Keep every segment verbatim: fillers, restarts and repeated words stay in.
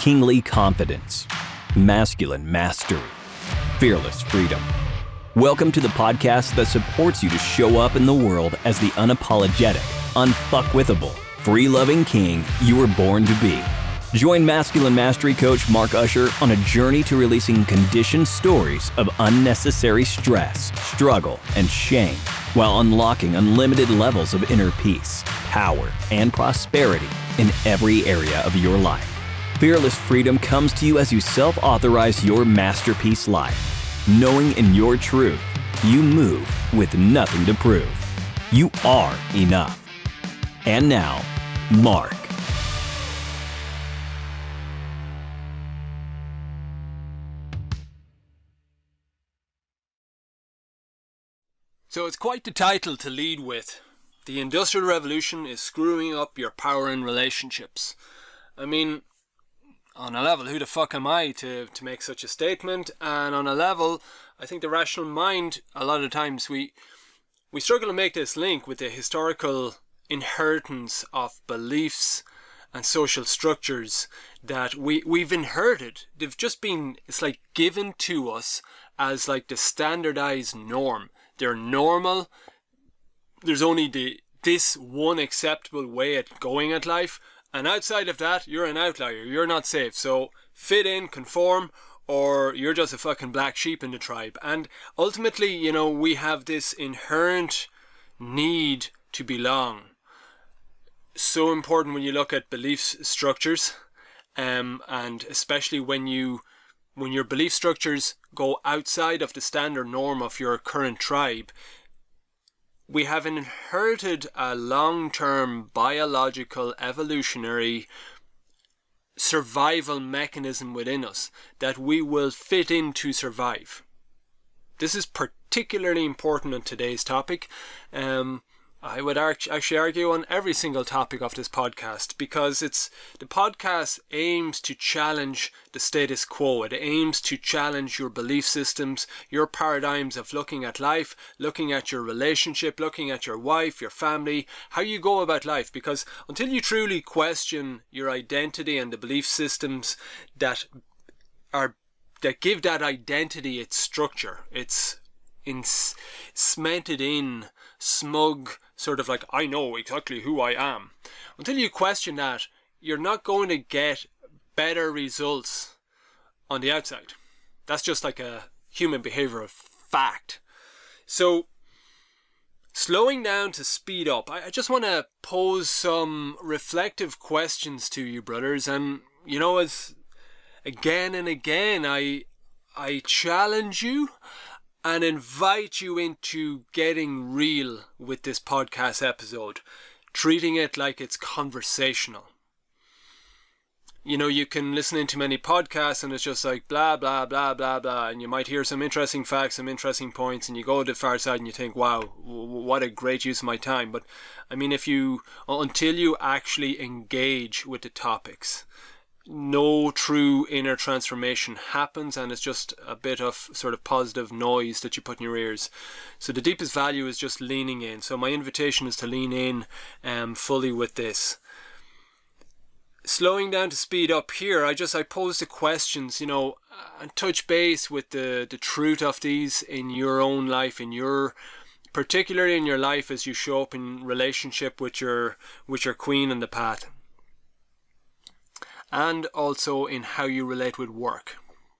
kingly confidence, masculine mastery, fearless freedom. Welcome to the podcast that supports you to show up in the world as the unapologetic, unfuckwithable, free-loving king you were born to be. Join Masculine Mastery Coach Mark Usher on a journey to releasing conditioned stories of unnecessary stress, struggle, and shame, while unlocking unlimited levels of inner peace, power, and prosperity in every area of your life. Fearless freedom comes to you as you self-authorize your masterpiece life, knowing in your truth, you move with nothing to prove. You are enough. And now, Mark. So it's quite the title to lead with. The Industrial Revolution is screwing up your power in relationships. I mean, on a level, who the fuck am I to, to make such a statement? And on a level, I think the rational mind, a lot of times we we struggle to make this link with the historical inheritance of beliefs and social structures that we, we've inherited. They've just been, it's like given to us as like the standardized norm. They're normal. There's only the this one acceptable way at going at life, and outside of that, you're an outlier. You're not safe. So fit in, conform, or you're just a fucking black sheep in the tribe. And ultimately, you know, we have this inherent need to belong. So important when you look at belief structures, um, and especially when you when your belief structures go outside of the standard norm of your current tribe. We have inherited a long-term biological evolutionary survival mechanism within us that we will fit in to survive. This is particularly important on today's topic. Um, I would actually argue on every single topic of this podcast, because it's the podcast aims to challenge the status quo. It aims to challenge your belief systems, your paradigms of looking at life, looking at your relationship, looking at your wife, your family, how you go about life. Because until you truly question your identity and the belief systems that are that give that identity its structure, its in cemented in smug sort of like, I know exactly who I am. Until you question that, you're not going to get better results on the outside. That's just like a human behavioral fact. So slowing down to speed up, I just want to pose some reflective questions to you, brothers. And you know, as again and again I I challenge you and invite you into getting real with this podcast episode, treating it like it's conversational. You know, you can listen into many podcasts and it's just like blah, blah, blah, blah, blah, and you might hear some interesting facts, some interesting points, and you go to the far side and you think, wow, what a great use of my time. But I mean, if you, until you actually engage with the topics, no true inner transformation happens, and it's just a bit of sort of positive noise that you put in your ears. So the deepest value is just leaning in. So my invitation is to lean in um, fully with this. Slowing down to speed up here, I just I pose the questions, you know, and touch base with the, the truth of these in your own life, in your particularly in your life as you show up in relationship with your with your queen on the path. And also in how you relate with work.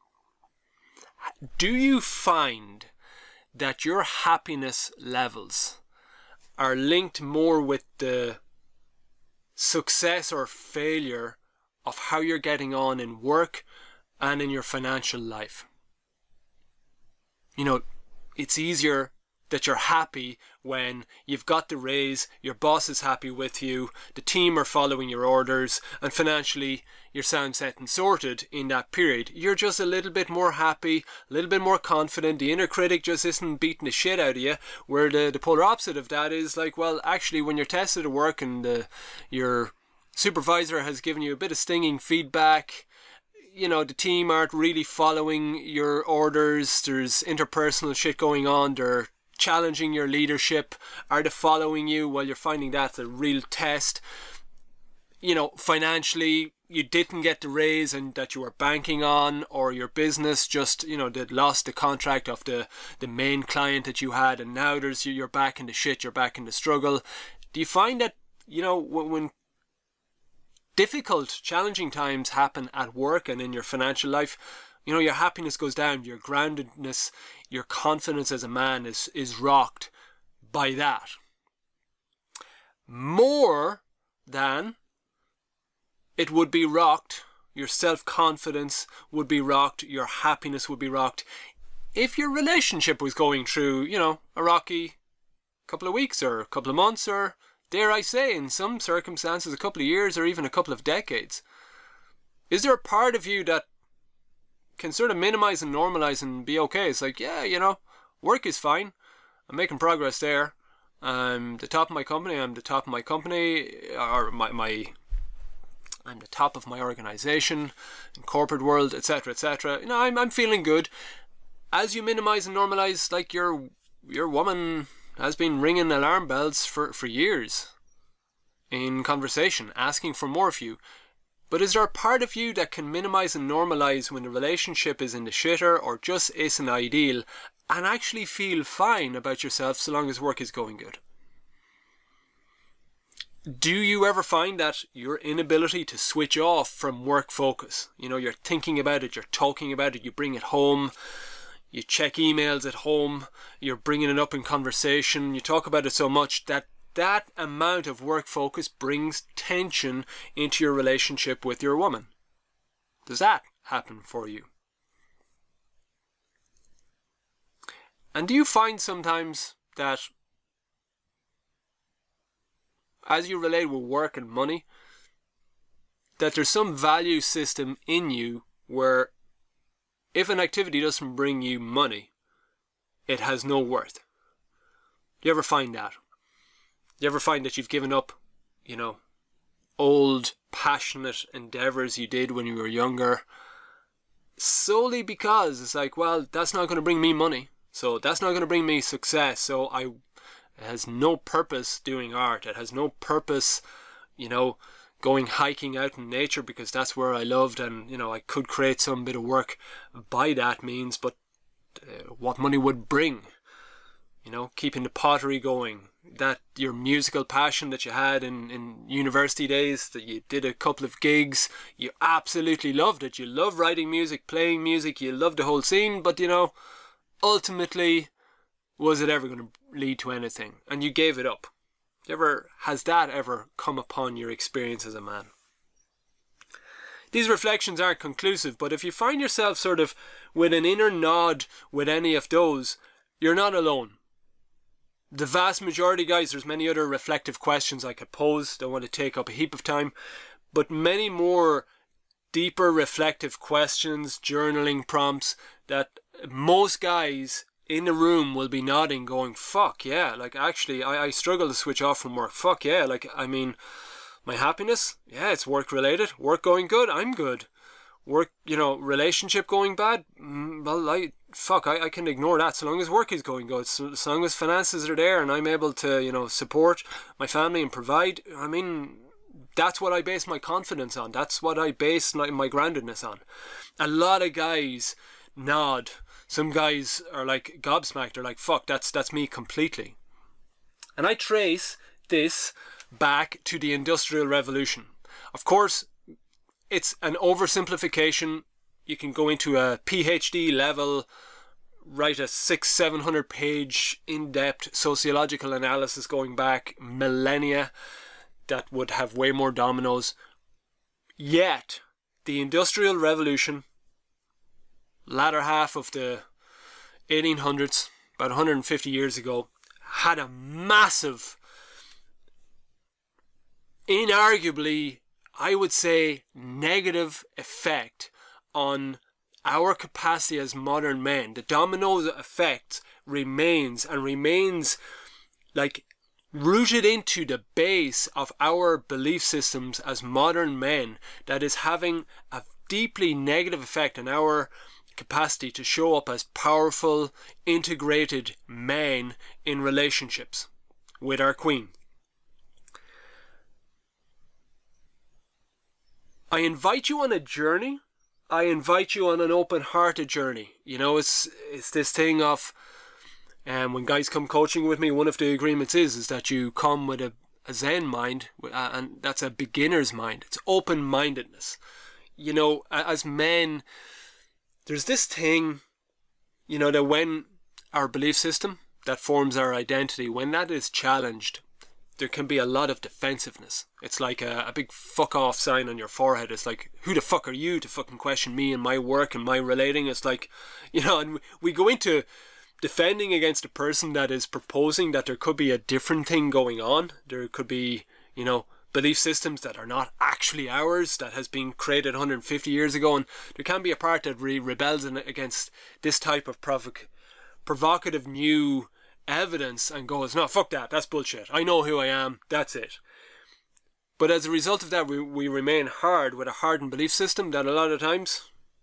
Do you find that your happiness levels are linked more with the success or failure of how you're getting on in work and in your financial life? You know, it's easier that you're happy when you've got the raise, your boss is happy with you, the team are following your orders, and financially you're sound set and sorted in that period. You're just a little bit more happy, a little bit more confident. The inner critic just isn't beating the shit out of you, where the, the polar opposite of that is like, well, actually when you're tested at work and the, your supervisor has given you a bit of stinging feedback, you know, the team aren't really following your orders, there's interpersonal shit going on, they're challenging your leadership, are they following you? Well, you're finding that's a real test. you know, financially you didn't get the raise and that you were banking on, or your business just, you know, did lost the contract of the, the main client that you had, and now there's you're back in the shit, you're back in the struggle. Do you find that, you know, when, when difficult, challenging times happen at work and in your financial life, you know, your happiness goes down, your groundedness, your confidence as a man is, is rocked by that? More than it would be rocked, your self-confidence would be rocked, your happiness would be rocked if your relationship was going through, you know, a rocky couple of weeks or a couple of months, or dare I say, in some circumstances, a couple of years or even a couple of decades. Is there a part of you that can sort of minimize and normalize and be okay? It's like, yeah, you know, work is fine. I'm making progress there. I'm the top of my company. I'm the top of my company, or my, my I'm the top of my organization, in corporate world, et cetera, et cetera. You know, I'm I'm feeling good. As you minimize and normalize, like your your woman has been ringing alarm bells for, for years in conversation, asking for more of you. But is there a part of you that can minimize and normalize when the relationship is in the shitter or just isn't ideal, and actually feel fine about yourself so long as work is going good? Do you ever find that your inability to switch off from work focus, you know, you're thinking about it, you're talking about it, you bring it home, you check emails at home, you're bringing it up in conversation, you talk about it so much that that amount of work focus brings tension into your relationship with your woman? Does that happen for you? And do you find sometimes that as you relate with work and money, that there's some value system in you where if an activity doesn't bring you money, it has no worth? Do you ever find that? Do you ever find that you've given up, you know, old, passionate endeavours you did when you were younger, solely because it's like, well, that's not going to bring me money, so that's not going to bring me success, so I... It has no purpose doing art. It has no purpose, you know, going hiking out in nature because that's where I loved, and, you know, I could create some bit of work by that means, but uh, what money would bring, you know, keeping the pottery going, that your musical passion that you had in, in university days, that you did a couple of gigs, you absolutely loved it. You love writing music, playing music, you loved the whole scene, but, you know, ultimately, was it ever going to lead to anything? And you gave it up. Ever has that ever come upon your experience as a man? These reflections aren't conclusive, but if you find yourself sort of with an inner nod with any of those, you're not alone. The vast majority, guys, there's many other reflective questions I could pose. Don't want to take up a heap of time, but many more deeper reflective questions, journaling prompts that most guys in the room will be nodding, going, fuck yeah, like actually I, I struggle to switch off from work. Fuck yeah, like I mean, my happiness, yeah, it's work related. Work going good, I'm good. Work, you know, relationship going bad, mm, well, I fuck, I, I can ignore that so long as work is going good, so, so long as finances are there and I'm able to, you know, support my family and provide. I mean, that's what I base my confidence on. That's what I base my, my groundedness on. A lot of guys nod. Some guys are like gobsmacked. They're like, fuck, that's that's me completely. And I trace this back to the Industrial Revolution. Of course, it's an oversimplification. You can go into a PhD level, write a six, seven hundred page in-depth sociological analysis going back millennia that would have way more dominoes. Yet, the Industrial Revolution, latter half of the eighteen hundreds, about one hundred fifty years ago, had a massive, inarguably, I would say, negative effect on our capacity as modern men. The domino effect remains and remains like rooted into the base of our belief systems as modern men, that is having a deeply negative effect on our capacity to show up as powerful, integrated men in relationships with our queen. I invite you on a journey. I invite you on an open-hearted journey. You know, it's it's this thing of, um, when guys come coaching with me, one of the agreements is is that you come with a, a Zen mind, uh, and that's a beginner's mind. It's open-mindedness. You know, as men, there's this thing, you know, that when our belief system that forms our identity, when that is challenged, there can be a lot of defensiveness. It's like a, a big fuck off sign on your forehead. It's like, who the fuck are you to fucking question me and my work and my relating? It's like, you know, and we go into defending against a person that is proposing that there could be a different thing going on. There could be, you know, belief systems that are not actually ours, that has been created one hundred fifty years ago. And there can be a part that re- rebels in, against this type of provoc- provocative new evidence and goes, no, fuck that, that's bullshit, I know who I am, that's it. But as a result of that, we, we remain hard with a hardened belief system that a lot of times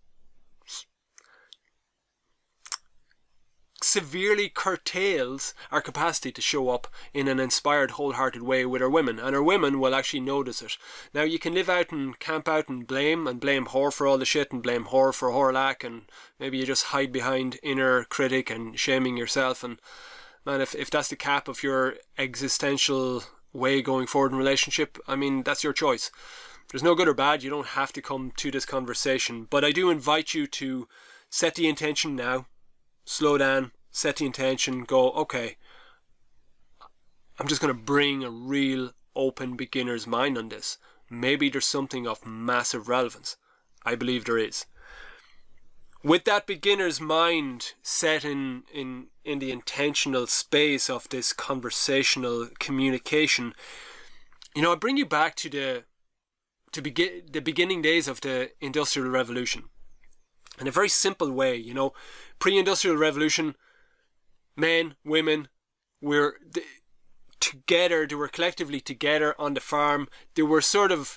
severely curtails our capacity to show up in an inspired, wholehearted way with our women, and our women will actually notice it. Now, you can live out and camp out and blame and blame her for all the shit and blame her for her lack, and maybe you just hide behind inner critic and shaming yourself. And man, if, if that's the cap of your existential way going forward in relationship, I mean, that's your choice. There's no good or bad. You don't have to come to this conversation, but I do invite you to set the intention now. Slow down, set the intention, go, okay, I'm just going to bring a real open beginner's mind on this. Maybe there's something of massive relevance. I believe there is. With that beginner's mind set in, in, in the intentional space of this conversational communication, you know, I bring you back to the to begin the beginning days of the Industrial Revolution. In a very simple way, you know, pre-industrial revolution, men, women, were th- together, they were collectively together on the farm. They were sort of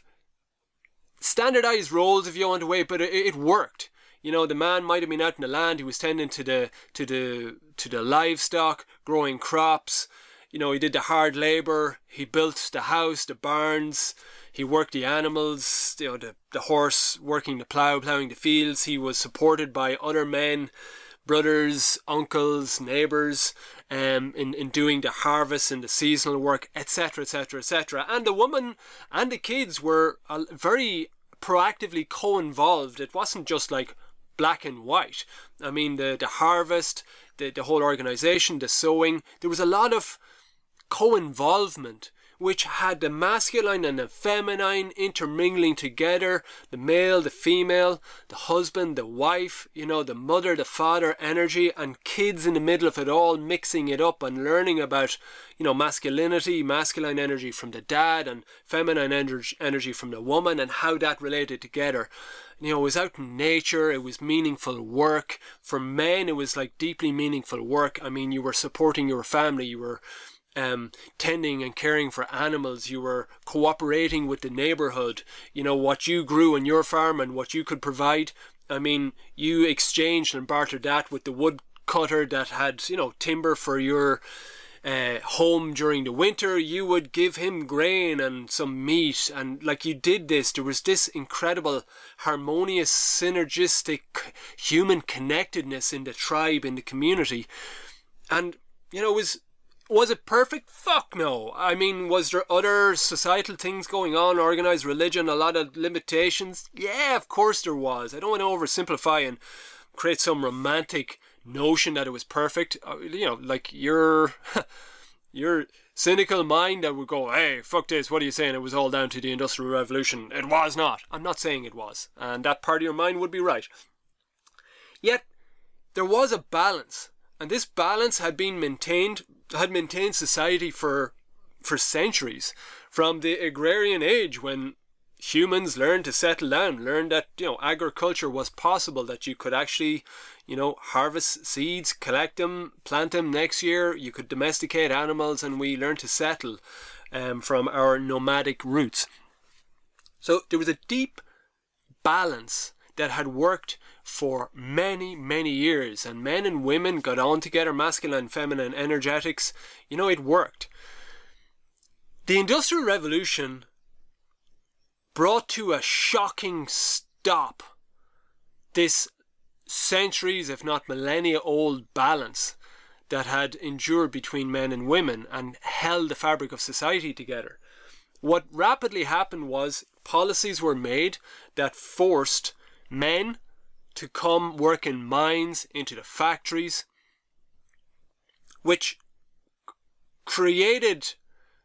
standardized roles, if you want to way, but it, it worked. You know, the man might have been out in the land, he was tending to the to the to the livestock, growing crops. You know, he did the hard labour, he built the house, the barns, he worked the animals, you know, the, the horse working the plough, ploughing the fields. He was supported by other men, brothers, uncles, neighbours, um, in, in doing the harvest and the seasonal work, et cetera, et cetera, et cetera. And the woman and the kids were uh, very proactively co-involved. It wasn't just like black and white. I mean, the, the harvest, the, the whole organisation, the sowing, there was a lot of co-involvement, which had the masculine and the feminine intermingling together, the male, the female, the husband, the wife, you know, the mother, the father energy, and kids in the middle of it all, mixing it up and learning about, you know, masculinity, masculine energy from the dad and feminine energy, energy from the woman, and how that related together. You know, it was out in nature, it was meaningful work. For men, it was like deeply meaningful work. I mean, you were supporting your family, you were Um, tending and caring for animals, you were cooperating with the neighbourhood, you know, what you grew on your farm and what you could provide. I mean, you exchanged and bartered that with the woodcutter that had, you know, timber for your uh, home during the winter. You would give him grain and some meat, and like you did this, there was this incredible harmonious, synergistic human connectedness in the tribe, in the community. And, you know, it was Was it perfect? Fuck no. I mean, was there other societal things going on, organised religion, a lot of limitations? Yeah, of course there was. I don't want to oversimplify and create some romantic notion that it was perfect. You know, like your your cynical mind that would go, hey, fuck this, what are you saying? It was all down to the Industrial Revolution. It was not. I'm not saying it was. And that part of your mind would be right. Yet, there was a balance. And this balance had been maintained, had maintained society for for centuries. From the agrarian age, when humans learned to settle down, learned that, you know, agriculture was possible, that you could actually, you know, harvest seeds, collect them, plant them next year, you could domesticate animals, and we learned to settle um, from our nomadic roots. So there was a deep balance that had worked for many, many years, and men and women got on together, masculine and feminine energetics. You know, it worked. The Industrial Revolution brought to a shocking stop this centuries, if not millennia old balance that had endured between men and women and held the fabric of society together. What rapidly happened was policies were made that forced men to come work in mines, into the factories, which created,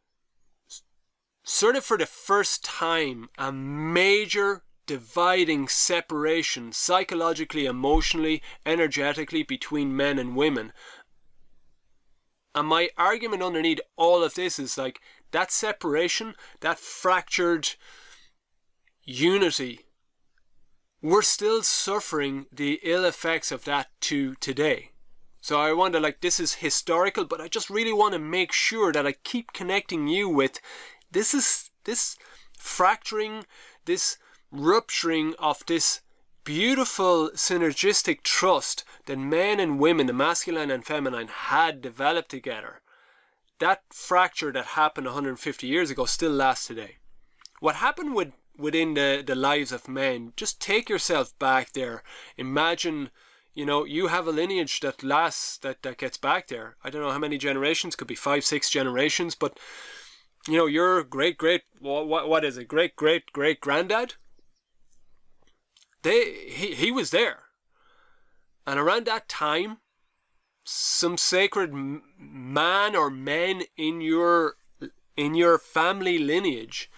sort of for the first time, a major dividing separation psychologically, emotionally, energetically between men and women. And my argument underneath all of this is like that separation, that fractured unity, we're still suffering the ill effects of that to today. So I wonder, like, this is historical, but I just really want to make sure that I keep connecting you with this is this fracturing, this rupturing of this beautiful synergistic trust that men and women, the masculine and feminine, had developed together. That fracture that happened one hundred fifty years ago still lasts today. What happened with within the, the lives of men, just take yourself back there. Imagine, you know, you have a lineage that lasts, that, that gets back there. I don't know how many generations, could be five, six generations, but, you know, your great, great, what, what is it, great, great, great granddad? They, he, he was there. And around that time, some sacred man or men in your, in your family lineage,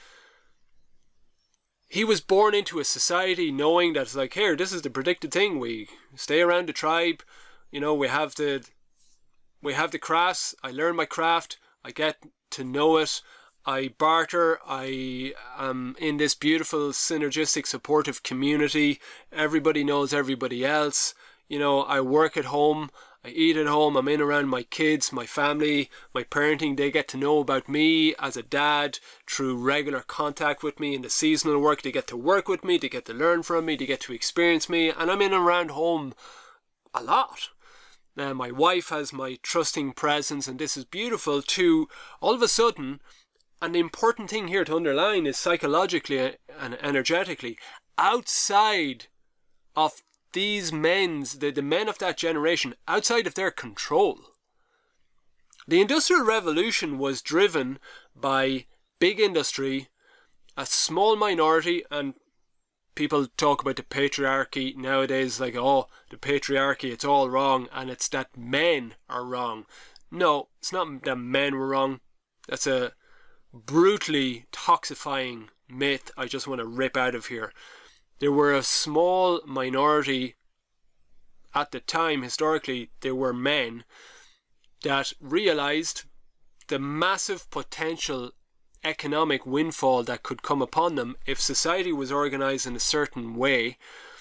he was born into a society knowing that it's like, here, this is the predicted thing. We stay around the tribe. You know, we have the, we have the crafts. I learn my craft. I get to know it. I barter. I am in this beautiful, synergistic, supportive community. Everybody knows everybody else. You know, I work at home. I eat at home. I'm in around my kids, my family, my parenting. They get to know about me as a dad through regular contact with me in the seasonal work. They get to work with me. They get to learn from me. They get to experience me. And I'm in and around home a lot. Now, my wife has my trusting presence, and this is beautiful to all of a sudden. And the important thing here to underline is psychologically and energetically, outside of these men's, the, the men of that generation, outside of their control. The Industrial Revolution was driven by big industry, a small minority, and people talk about the patriarchy nowadays like, oh, the patriarchy, it's all wrong, and it's that men are wrong. No, it's not that men were wrong. That's a brutally toxifying myth I just want to rip out of here. There were a small minority at the time, historically, there were men that realized the massive potential economic windfall that could come upon them if society was organized in a certain way.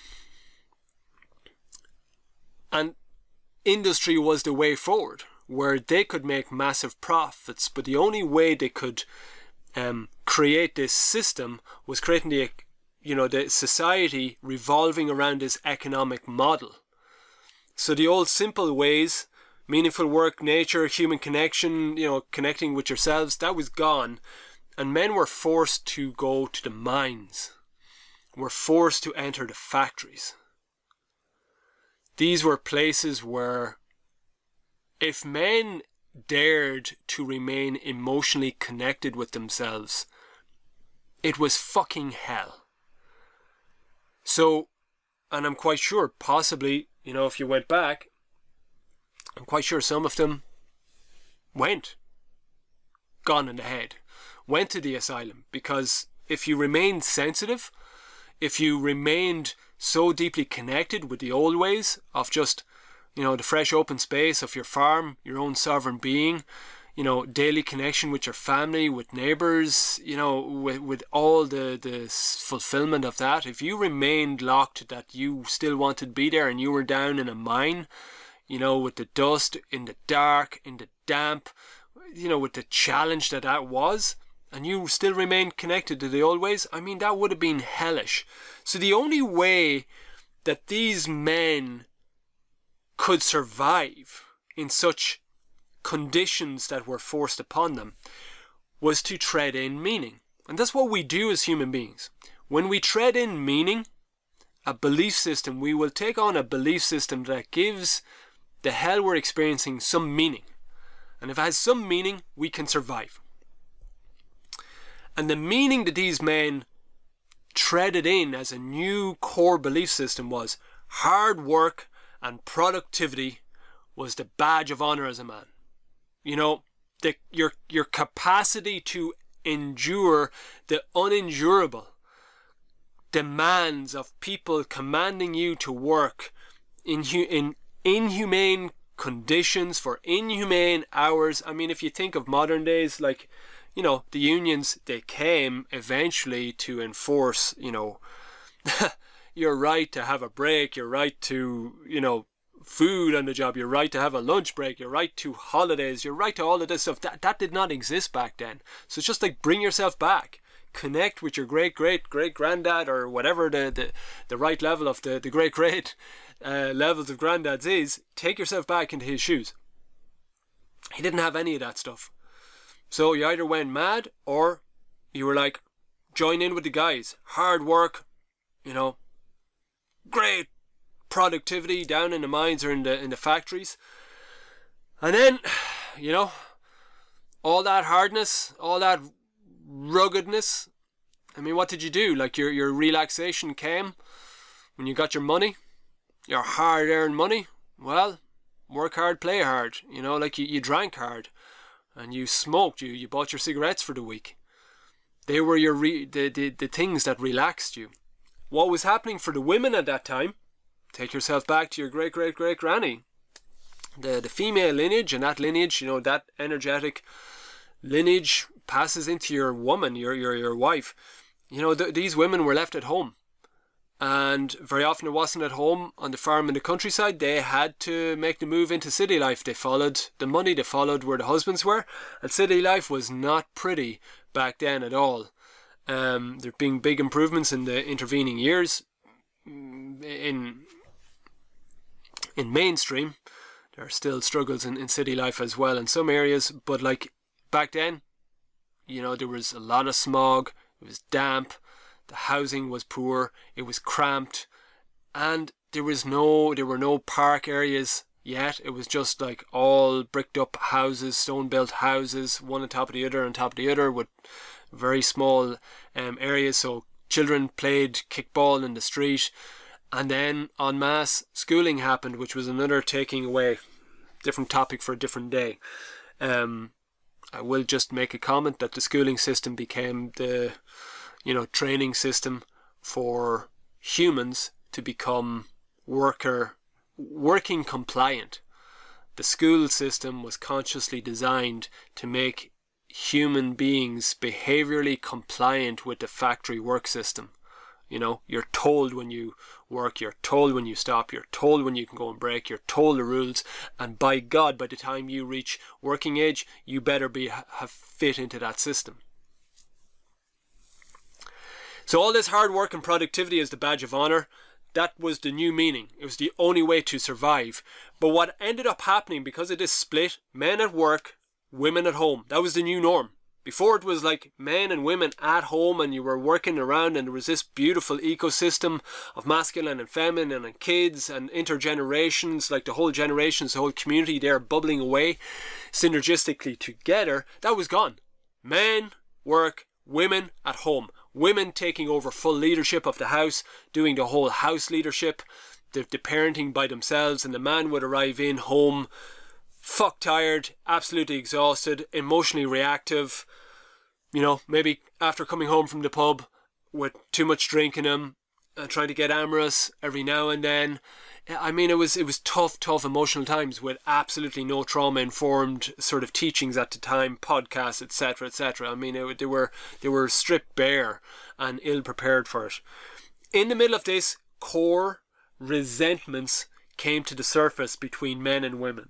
And industry was the way forward, where they could make massive profits, but the only way they could um, create this system was creating the you know, the society revolving around this economic model. So the old simple ways, meaningful work, nature, human connection, you know, connecting with yourselves, that was gone. And men were forced to go to the mines, were forced to enter the factories. These were places where if men dared to remain emotionally connected with themselves, it was fucking hell. So, and I'm quite sure, possibly, you know, if you went back, I'm quite sure some of them went, gone in the head, went to the asylum, because if you remained sensitive, if you remained so deeply connected with the old ways of just, you know, the fresh open space of your farm, your own sovereign being, you know, daily connection with your family, with neighbours, you know, with, with all the, the fulfillment of that, if you remained locked that you still wanted to be there and you were down in a mine, you know, with the dust, in the dark, in the damp, you know, with the challenge that that was, and you still remained connected to the old ways, I mean, that would have been hellish. So the only way that these men could survive in such conditions that were forced upon them was to tread in meaning. And that's what we do as human beings. When we tread in meaning, a belief system, we will take on a belief system that gives the hell we're experiencing some meaning. And if it has some meaning, we can survive. And the meaning that these men treaded in as a new core belief system was hard work and productivity was the badge of honor as a man. You know, the, your your capacity to endure the unendurable demands of people commanding you to work in in inhumane conditions for inhumane hours. I mean, if you think of modern days, like, you know, the unions, they came eventually to enforce, you know, your right to have a break, your right to, you know, food on the job, your right to have a lunch break, your right to holidays, your right to all of this stuff. That, that did not exist back then. So it's just like, bring yourself back. Connect with your great, great, great granddad, or whatever the, the, the right level of the, the great, great uh, levels of granddads is. Take yourself back into his shoes. He didn't have any of that stuff. So you either went mad, or you were like, join in with the guys. Hard work, you know, great productivity down in the mines or in the in the factories. And then, you know, all that hardness, all that ruggedness. I mean, what did you do? Like, your, your relaxation came when you got your money, your hard-earned money. Well, work hard, play hard. You know, like you, you drank hard and you smoked. You, you bought your cigarettes for the week. They were your re- the, the, the things that relaxed you. What was happening for the women at that time? Take yourself back to your great-great-great-granny. The, the female lineage, and that lineage, you know, that energetic lineage passes into your woman, your your your wife. You know, th- these women were left at home, and very often it wasn't at home on the farm in the countryside. They had to make the move into city life. They followed the money, they followed where the husbands were, and city life was not pretty back then at all. Um, there being big improvements in the intervening years in in mainstream. There are still struggles in, in city life as well in some areas, but like back then, you know, there was a lot of smog, it was damp, the housing was poor, it was cramped, and there was no, there were no park areas yet. It was just like all bricked up houses, stone built houses, one on top of the other on top of the other, with very small um, areas, so children played kickball in the street. And then en masse schooling happened, which was another taking away, different topic for a different day. Um, I will just make a comment that the schooling system became the, you know, training system for humans to become worker, working compliant. The school system was consciously designed to make human beings behaviorally compliant with the factory work system. You know, you're told when you work, you're told when you stop, you're told when you can go and break, you're told the rules, and by God, by the time you reach working age, you better be have fit into that system. So all this hard work and productivity is the badge of honor. That was the new meaning. It was the only way to survive. But what ended up happening, because of this split, men at work, women at home, that was the new norm. Before, it was like men and women at home, and you were working around, and there was this beautiful ecosystem of masculine and feminine and kids and intergenerations, like the whole generations, the whole community there bubbling away synergistically together. That was gone. Men, work, women at home. Women taking over full leadership of the house, doing the whole house leadership, the, the parenting by themselves, and the man would arrive in home fuck tired, absolutely exhausted, emotionally reactive, you know, maybe after coming home from the pub with too much drink in him, uh, trying to get amorous every now and then. I mean, it was it was tough, tough emotional times with absolutely no trauma-informed sort of teachings at the time, podcasts, et cetera, et cetera. I mean, it, they were they were stripped bare and ill-prepared for it. In the middle of this, core resentments came to the surface between men and women.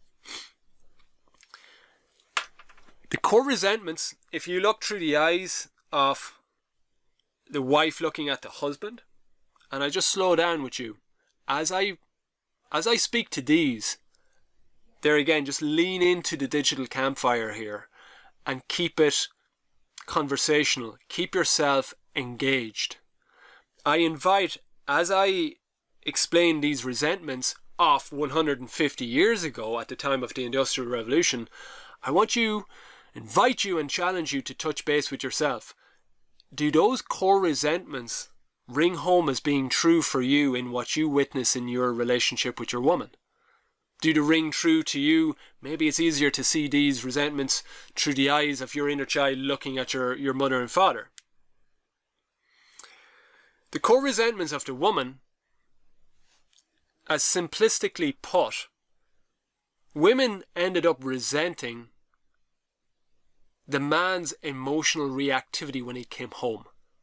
The core resentments, if you look through the eyes of the wife looking at the husband, and I just slow down with you, as I as I speak to these, there again, just lean into the digital campfire here and keep it conversational. Keep yourself engaged. I invite, as I explain these resentments of one hundred fifty years ago at the time of the Industrial Revolution, I want you, invite you and challenge you to touch base with yourself. Do those core resentments ring home as being true for you in what you witness in your relationship with your woman? Do they ring true to you? Maybe it's easier to see these resentments through the eyes of your inner child looking at your, your mother and father. The core resentments of the woman, as simplistically put, women ended up resenting the man's emotional reactivity when he came home.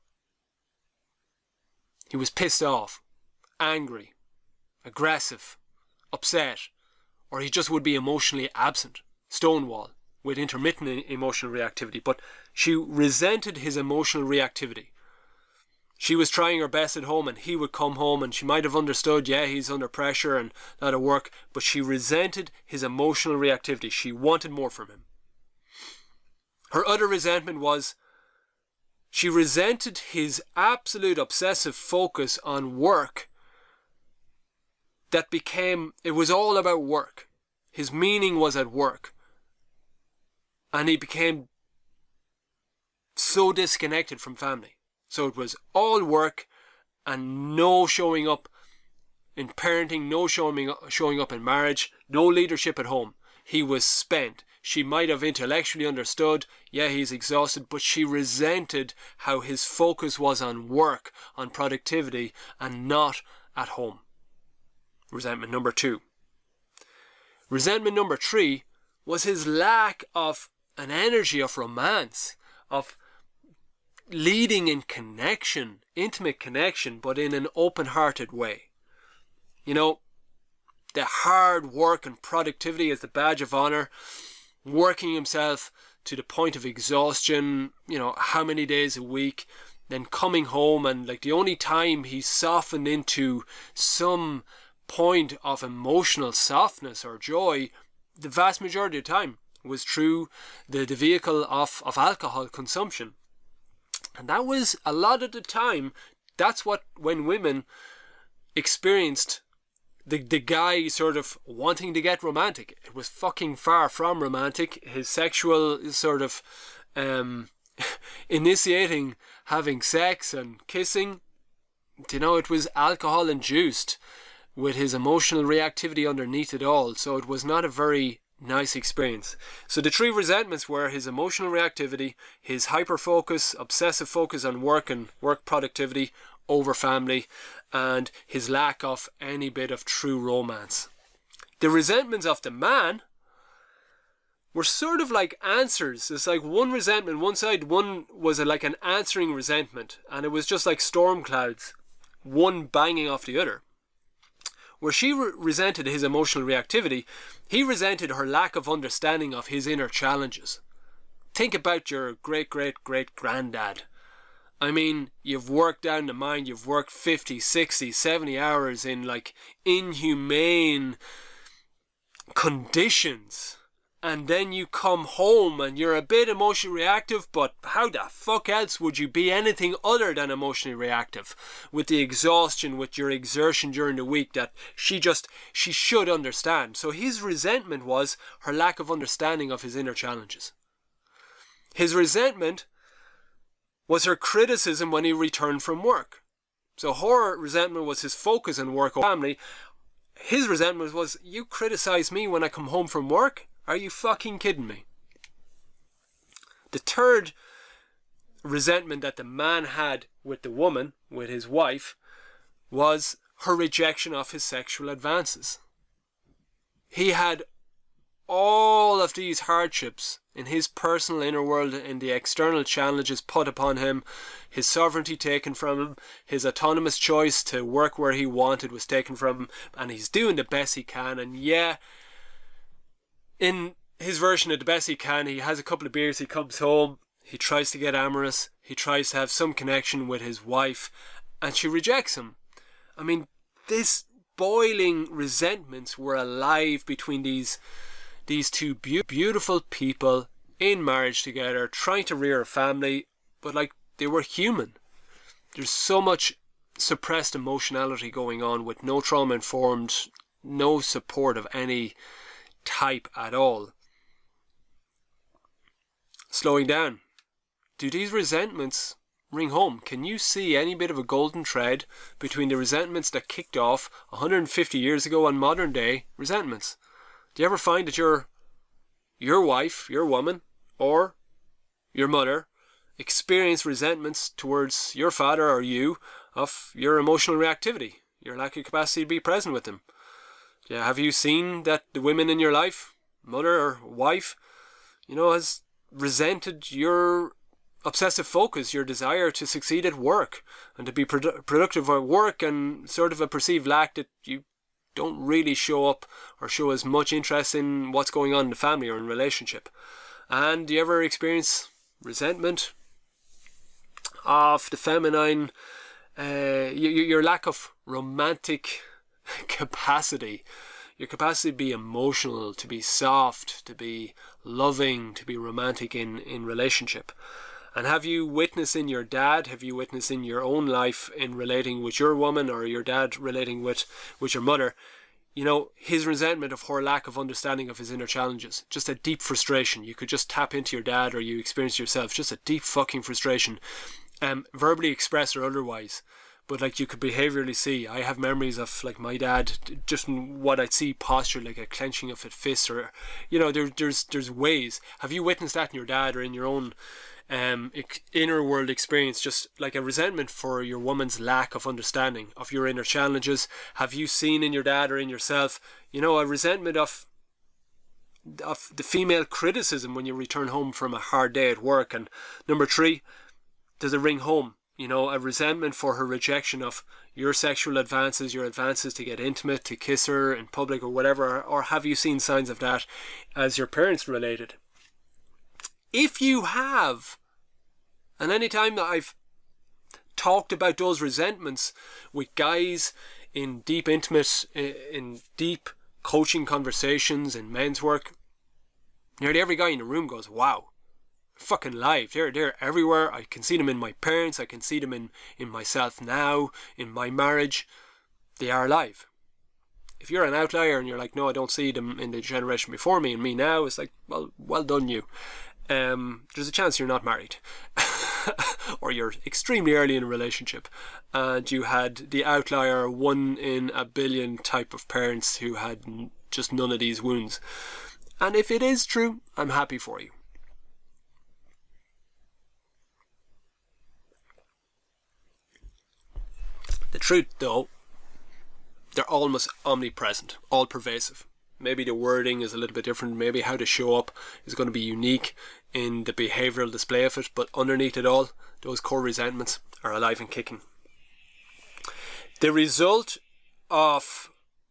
He was pissed off, angry, aggressive, upset, or he just would be emotionally absent, stonewall, with intermittent emotional reactivity. But she resented his emotional reactivity. She was trying her best at home and he would come home and she might have understood, yeah, he's under pressure and not at work, but she resented his emotional reactivity. She wanted more from him. Her other resentment was she resented his absolute obsessive focus on work that became, it was all about work. His meaning was at work. And he became so disconnected from family. So it was all work and no showing up in parenting, no showing, showing up in marriage, no leadership at home. He was spent. She might have intellectually understood, yeah, he's exhausted, but she resented how his focus was on work, on productivity, and not at home. Resentment number two. Resentment number three was his lack of an energy of romance, of leading in connection, intimate connection, but in an open-hearted way. You know, the hard work and productivity as the badge of honor, working himself to the point of exhaustion, you know, how many days a week, then coming home and like the only time he softened into some point of emotional softness or joy, the vast majority of the time was through the, the vehicle of, of alcohol consumption. And that was a lot of the time, that's what, when women experienced the, the guy sort of wanting to get romantic, it was fucking far from romantic. His sexual sort of um, initiating having sex and kissing, you know, it was alcohol induced with his emotional reactivity underneath it all. So it was not a very nice experience. So the three resentments were his emotional reactivity, his hyper-focus, obsessive focus on work and work productivity over family, and his lack of any bit of true romance. The resentments of the man were sort of like answers. It's like one resentment, one side, one was a, like an answering resentment, and it was just like storm clouds, one banging off the other. Where she re- resented his emotional reactivity, he resented her lack of understanding of his inner challenges. Think about your great-great-great-granddad. I mean, you've worked down the mine, you've worked fifty, sixty, seventy hours in like inhumane conditions. And then you come home and you're a bit emotionally reactive, but how the fuck else would you be anything other than emotionally reactive? With the exhaustion, with your exertion during the week that she just, she should understand. So his resentment was her lack of understanding of his inner challenges. His resentment was her criticism when he returned from work. So her resentment was his focus on work or family. His resentment was, you criticize me when I come home from work? Are you fucking kidding me? The third resentment that the man had with the woman, with his wife, was her rejection of his sexual advances. He had all of these hardships in his personal inner world, in the external challenges put upon him, his sovereignty taken from him, his autonomous choice to work where he wanted was taken from him, and he's doing the best he can. And yeah, in his version of the best he can, he has a couple of beers, he comes home, he tries to get amorous, he tries to have some connection with his wife, and she rejects him. I mean, this boiling resentments were alive between these these two be- beautiful people in marriage together, trying to rear a family, but like they were human. There's so much suppressed emotionality going on with no trauma informed, no support of any type at all. Slowing down. Do these resentments ring home? Can you see any bit of a golden thread between the resentments that kicked off one hundred fifty years ago and modern day resentments? Do you ever find that your your wife, your woman, or your mother experience resentments towards your father or you of your emotional reactivity, your lack of capacity to be present with them? Yeah, have you seen that the women in your life, mother or wife, you know, has resented your obsessive focus, your desire to succeed at work and to be produ- productive at work, and sort of a perceived lack that you don't really show up or show as much interest in what's going on in the family or in relationship? And do you ever experience resentment of the feminine, uh, your, your lack of romantic capacity, your capacity to be emotional, to be soft, to be loving, to be romantic in, in relationship? And have you witnessed in your dad, have you witnessed in your own life in relating with your woman, or your dad relating with, with your mother, you know, his resentment of her lack of understanding of his inner challenges? Just a deep frustration. You could just tap into your dad, or you experience yourself, just a deep fucking frustration, um, verbally expressed or otherwise. But like you could behaviourally see. I have memories of like my dad, just what I'd see posture, like a clenching of his fist, or, you know, there, there's there's ways. Have you witnessed that in your dad or in your own um, inner world experience? Just like a resentment for your woman's lack of understanding of your inner challenges. Have you seen in your dad or in yourself, you know, a resentment of of the female criticism when you return home from a hard day at work? And number three, does it ring home? You know, a resentment for her rejection of your sexual advances, your advances to get intimate, to kiss her in public or whatever, or have you seen signs of that as your parents related? If you have, and any time that I've talked about those resentments with guys in deep intimate, in deep coaching conversations in men's work, nearly every guy in the room goes, wow, fucking live. They're they're everywhere. I can see them in my parents. I can see them in, in myself now, in my marriage. They are alive. If you're an outlier and you're like, no, I don't see them in the generation before me and me now, it's like, well, well done you. Um, there's a chance you're not married. Or you're extremely early in a relationship and you had the outlier, one in a billion type of parents who had just none of these wounds. And if it is true, I'm happy for you. The truth, though, they're almost omnipresent, all pervasive. Maybe the wording is a little bit different. Maybe how to show up is going to be unique in the behavioural display of it. But underneath it all, those core resentments are alive and kicking. The result of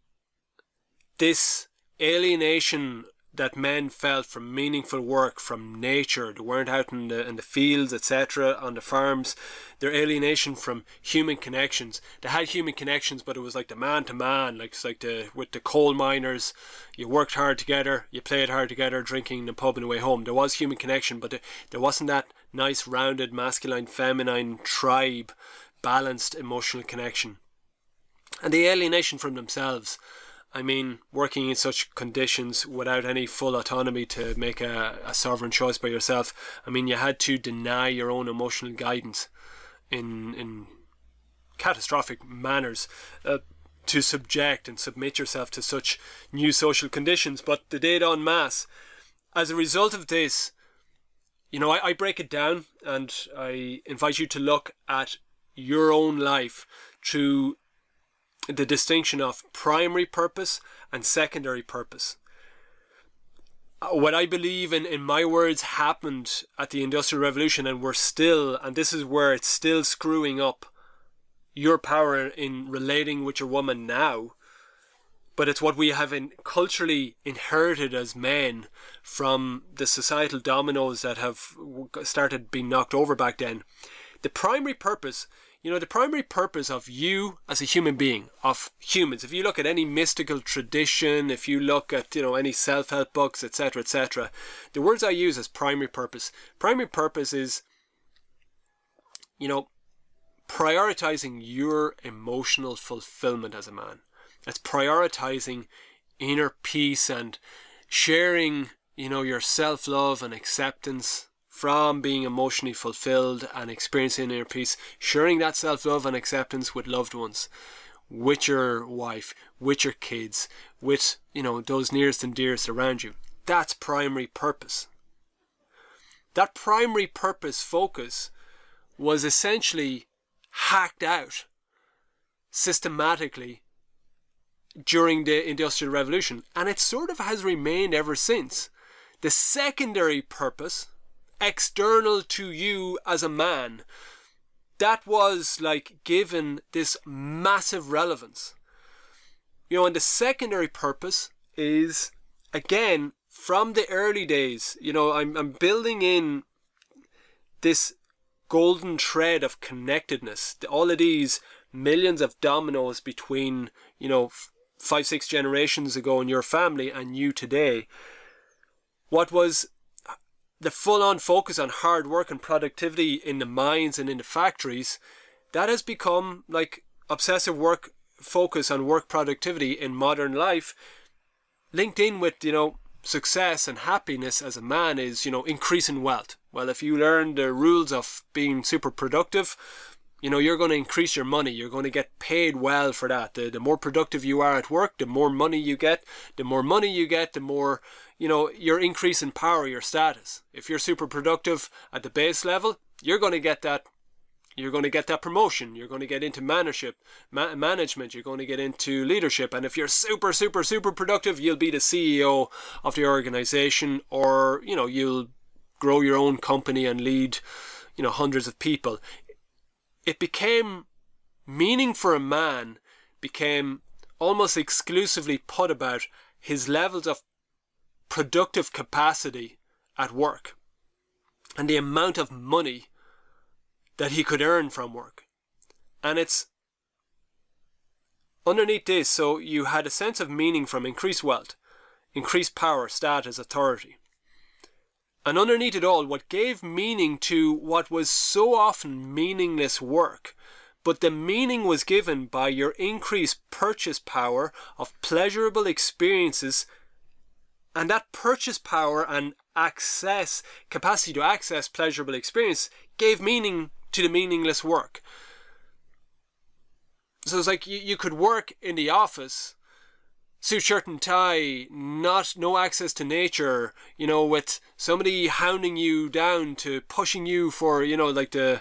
this alienation that men felt from meaningful work, from nature, they weren't out in the in the fields, et cetera, on the farms, their alienation from human connections. They had human connections, but it was like the man to man, like it's like the with the coal miners. You worked hard together, you played hard together, drinking in the pub on the way home. There was human connection, but there wasn't that nice, rounded, masculine, feminine, tribe, balanced emotional connection. And the alienation from themselves. I mean, working in such conditions without any full autonomy to make a, a sovereign choice by yourself. I mean, you had to deny your own emotional guidance in in catastrophic manners uh, to subject and submit yourself to such new social conditions. But they did en masse. As a result of this, you know, I, I break it down and I invite you to look at your own life through the distinction of primary purpose and secondary purpose. What I believe in, in my words, happened at the Industrial Revolution, and we're still, and this is where it's still screwing up your power in relating with your woman now, but it's what we have in, culturally inherited as men from the societal dominoes that have started being knocked over back then. The primary purpose, you know, the primary purpose of you as a human being, of humans, if you look at any mystical tradition, if you look at, you know, any self-help books, et cetera, et cetera, the words I use as primary purpose, primary purpose is, you know, prioritizing your emotional fulfillment as a man. It's prioritizing inner peace and sharing, you know, your self-love and acceptance from being emotionally fulfilled and experiencing inner peace, sharing that self-love and acceptance with loved ones, with your wife, with your kids, with, you know, those nearest and dearest around you. That's primary purpose. That primary purpose focus was essentially hacked out systematically during the Industrial Revolution, and it sort of has remained ever since. The secondary purpose, external to you as a man, that was like given this massive relevance. You know, and the secondary purpose is, again, from the early days, you know, I'm, I'm building in this golden thread of connectedness, all of these millions of dominoes between, you know, five, six generations ago in your family and you today. What was the full-on focus on hard work and productivity in the mines and in the factories, that has become like obsessive work focus on work productivity in modern life, linked in with, you know, success and happiness as a man is, you know, increasing wealth. Well, if you learn the rules of being super productive, you know, you're going to increase your money. You're going to get paid well for that. The, the more productive you are at work, the more money you get. The more money you get, the more, you know, your increase in power, your status. If you're super productive at the base level, you're going to get that. You're going to get that promotion. You're going to get into management, ma- management. You're going to get into leadership. And if you're super, super, super productive, you'll be the C E O of the organization, or, you know, you'll grow your own company and lead, you know, hundreds of people. It became, meaning for a man became almost exclusively put about his levels of productive capacity at work and the amount of money that he could earn from work. And it's underneath this, so you had a sense of meaning from increased wealth, increased power, status, authority. And underneath it all, what gave meaning to what was so often meaningless work, but the meaning was given by your increased purchase power of pleasurable experiences, and that purchase power and access, capacity to access pleasurable experience, gave meaning to the meaningless work. So it's like you, you could work in the office, suit, shirt and tie, not no access to nature, you know, with somebody hounding you down to pushing you for, you know, like the,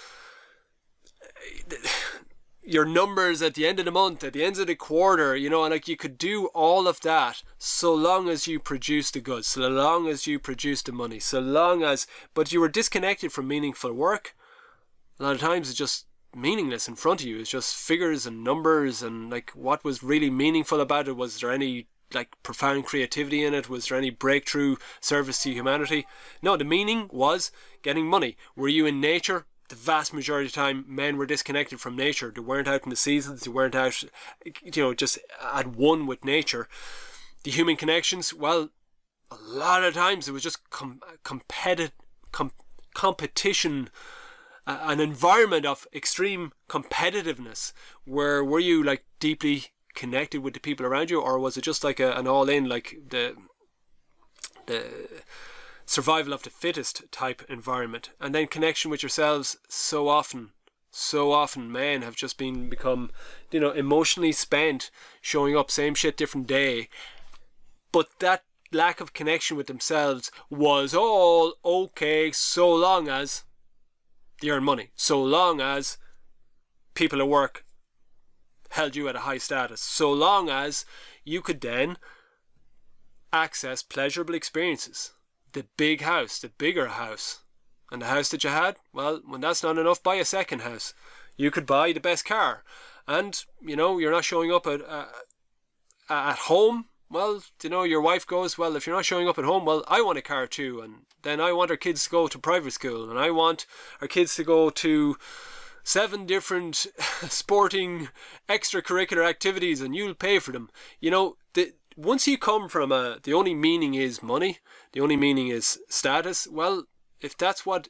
the your numbers at the end of the month, at the end of the quarter, you know, and like you could do all of that so long as you produce the goods, so long as you produce the money, so long as, but you were disconnected from meaningful work. A lot of times it's just meaningless in front of you. It's just figures and numbers, and like what was really meaningful about it? Was there any like profound creativity in it? Was there any breakthrough service to humanity? No, the meaning was getting money. Were you in nature? The vast majority of the time, men were disconnected from nature. They weren't out in the seasons. They weren't out, you know, just at one with nature. The human connections, well, a lot of times it was just com- competitive, com- competition, uh, an environment of extreme competitiveness. Where were you like deeply connected with the people around you, or was it just like a, an all-in, like the the survival of the fittest type environment? And then connection with yourselves, so often, so often men have just been become, you know, emotionally spent, showing up same shit different day. But that lack of connection with themselves was all okay so long as they earn money, so long as people at work held you at a high status, so long as you could then access pleasurable experiences. The big house, the bigger house. And the house that you had, well, when that's not enough, buy a second house. You could buy the best car. And, you know, you're not showing up at uh, at home. Well, you know, your wife goes, well, if you're not showing up at home, well, I want a car too. And then I want our kids to go to private school. And I want our kids to go to seven different sporting extracurricular activities, and you'll pay for them. You know, the once you come from a, the only meaning is money, the only meaning is status, well, if that's what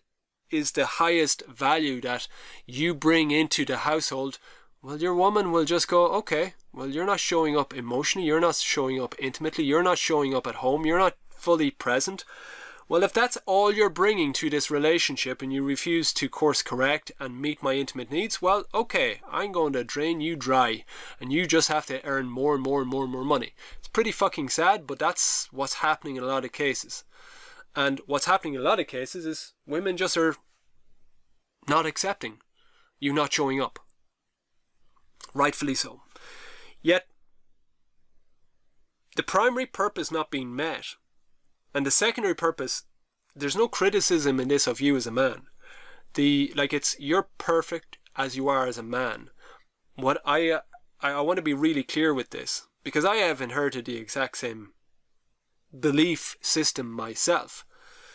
is the highest value that you bring into the household, well, your woman will just go, okay, well, you're not showing up emotionally, you're not showing up intimately, you're not showing up at home, you're not fully present. Well, if that's all you're bringing to this relationship and you refuse to course correct and meet my intimate needs, well, okay, I'm going to drain you dry and you just have to earn more and more and more and more money. It's pretty fucking sad, but that's what's happening in a lot of cases. And what's happening in a lot of cases is women just are not accepting you not showing up. Rightfully so. Yet, the primary purpose not being met, and the secondary purpose, there's no criticism in this of you as a man. The like it's you're perfect as you are as a man. What I uh, I, I want to be really clear with this, because I have inherited the exact same belief system myself.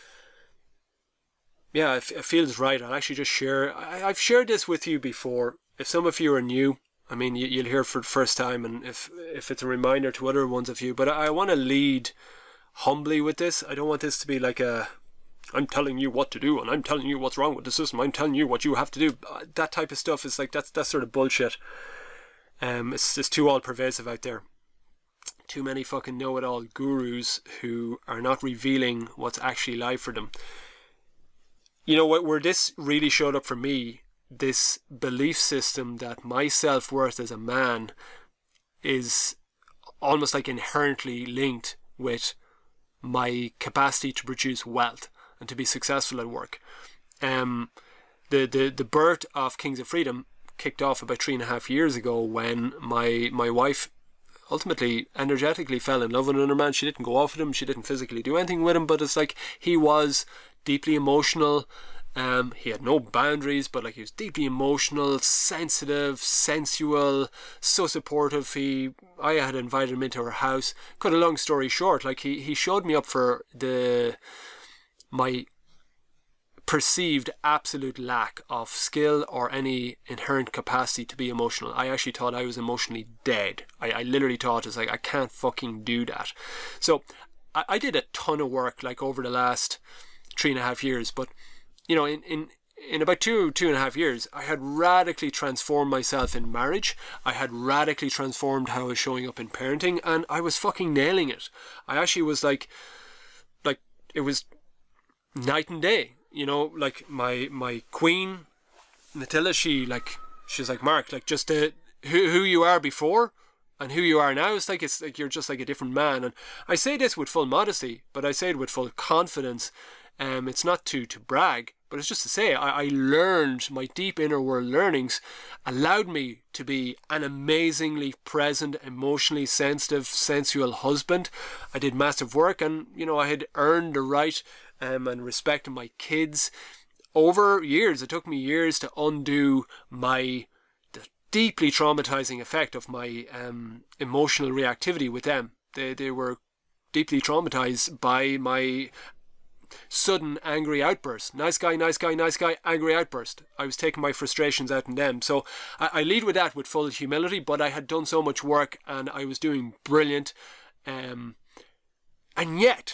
Yeah, it, it feels right. I'll actually just share. I, I've shared this with you before. If some of you are new, I mean, you, you'll hear it for the first time, and if if it's a reminder to other ones of you. But I, I want to lead humbly with this. I don't want this to be like a, I'm telling you what to do, and I'm telling you what's wrong with the system. I'm telling you what you have to do. That type of stuff is like that's that sort of bullshit. Um, it's it's too all pervasive out there. Too many fucking know-it-all gurus who are not revealing what's actually live for them. You know what? Where this really showed up for me, this belief system that my self-worth as a man is almost like inherently linked with my capacity to produce wealth and to be successful at work. Um, the, the, the birth of Kings of Freedom kicked off about three and a half years ago when my my wife ultimately energetically fell in love with another man. She didn't go off with him, she didn't physically do anything with him, but it's like he was deeply emotional. Um, he had no boundaries, but like he was deeply emotional, sensitive, sensual, so supportive. He, I had invited him into our house. Cut a long story short, like he, he showed me up for the my perceived absolute lack of skill or any inherent capacity to be emotional. I actually thought I was emotionally dead. I, I literally thought it's like I can't fucking do that. So I, I did a ton of work like over the last three and a half years, but you know, in, in, in about two, two and a half years, I had radically transformed myself in marriage. I had radically transformed how I was showing up in parenting, and I was fucking nailing it. I actually was like, like, it was night and day. You know, like my, my queen, Matilda, she like, she's like, Mark, like just the, who, who you are before and who you are now, it's like, it's like, you're just like a different man. And I say this with full modesty, but I say it with full confidence. Um, it's not to, to brag, but it's just to say I, I learned, my deep inner world learnings allowed me to be an amazingly present, emotionally sensitive, sensual husband. I did massive work, and you know, I had earned the right um, and respect of my kids over years. It took me years to undo my the deeply traumatizing effect of my um, emotional reactivity with them. They, they were deeply traumatized by my sudden angry outburst. Nice guy, nice guy, nice guy, angry outburst. I was taking my frustrations out on them. So I, I lead with that with full humility, but I had done so much work and I was doing brilliant. Um, and yet,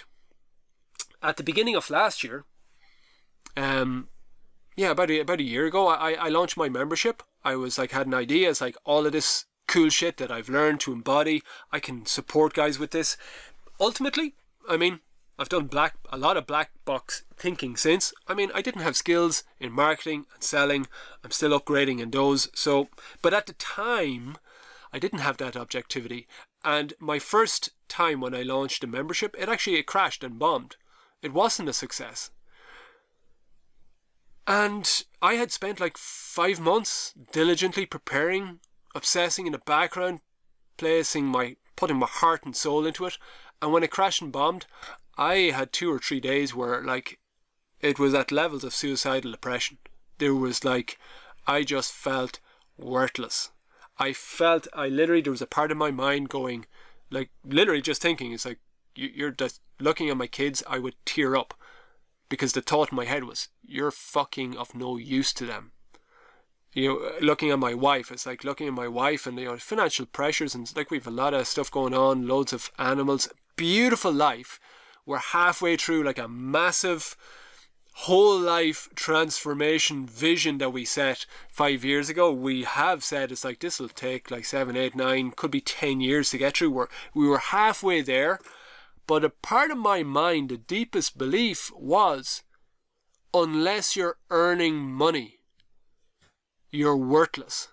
at the beginning of last year, um, yeah, about a, about a year ago, I, I launched my membership. I was like, had an idea. It's like all of this cool shit that I've learned to embody. I can support guys with this. Ultimately, I mean, I've done black a lot of black box thinking since. I mean, I didn't have skills in marketing and selling. I'm still upgrading in those. So, but at the time, I didn't have that objectivity. And my first time when I launched the membership, it actually it crashed and bombed. It wasn't a success. And I had spent like five months diligently preparing, obsessing in the background, placing my, putting my heart and soul into it. And when it crashed and bombed, I had two or three days where like it was at levels of suicidal depression. There was like, I just felt worthless. I felt, I literally, there was a part of my mind going, like literally just thinking, it's like, you, you're just looking at my kids, I would tear up. Because the thought in my head was, you're fucking of no use to them. You know, looking at my wife, it's like looking at my wife and, you know, financial pressures and like we've a lot of stuff going on, loads of animals, beautiful life. We're halfway through like a massive whole life transformation vision that we set five years ago, we have said it's like this will take like seven, eight, nine, could be ten years to get through. We're, we were halfway there, but a part of my mind, the deepest belief was, unless you're earning money, you're worthless.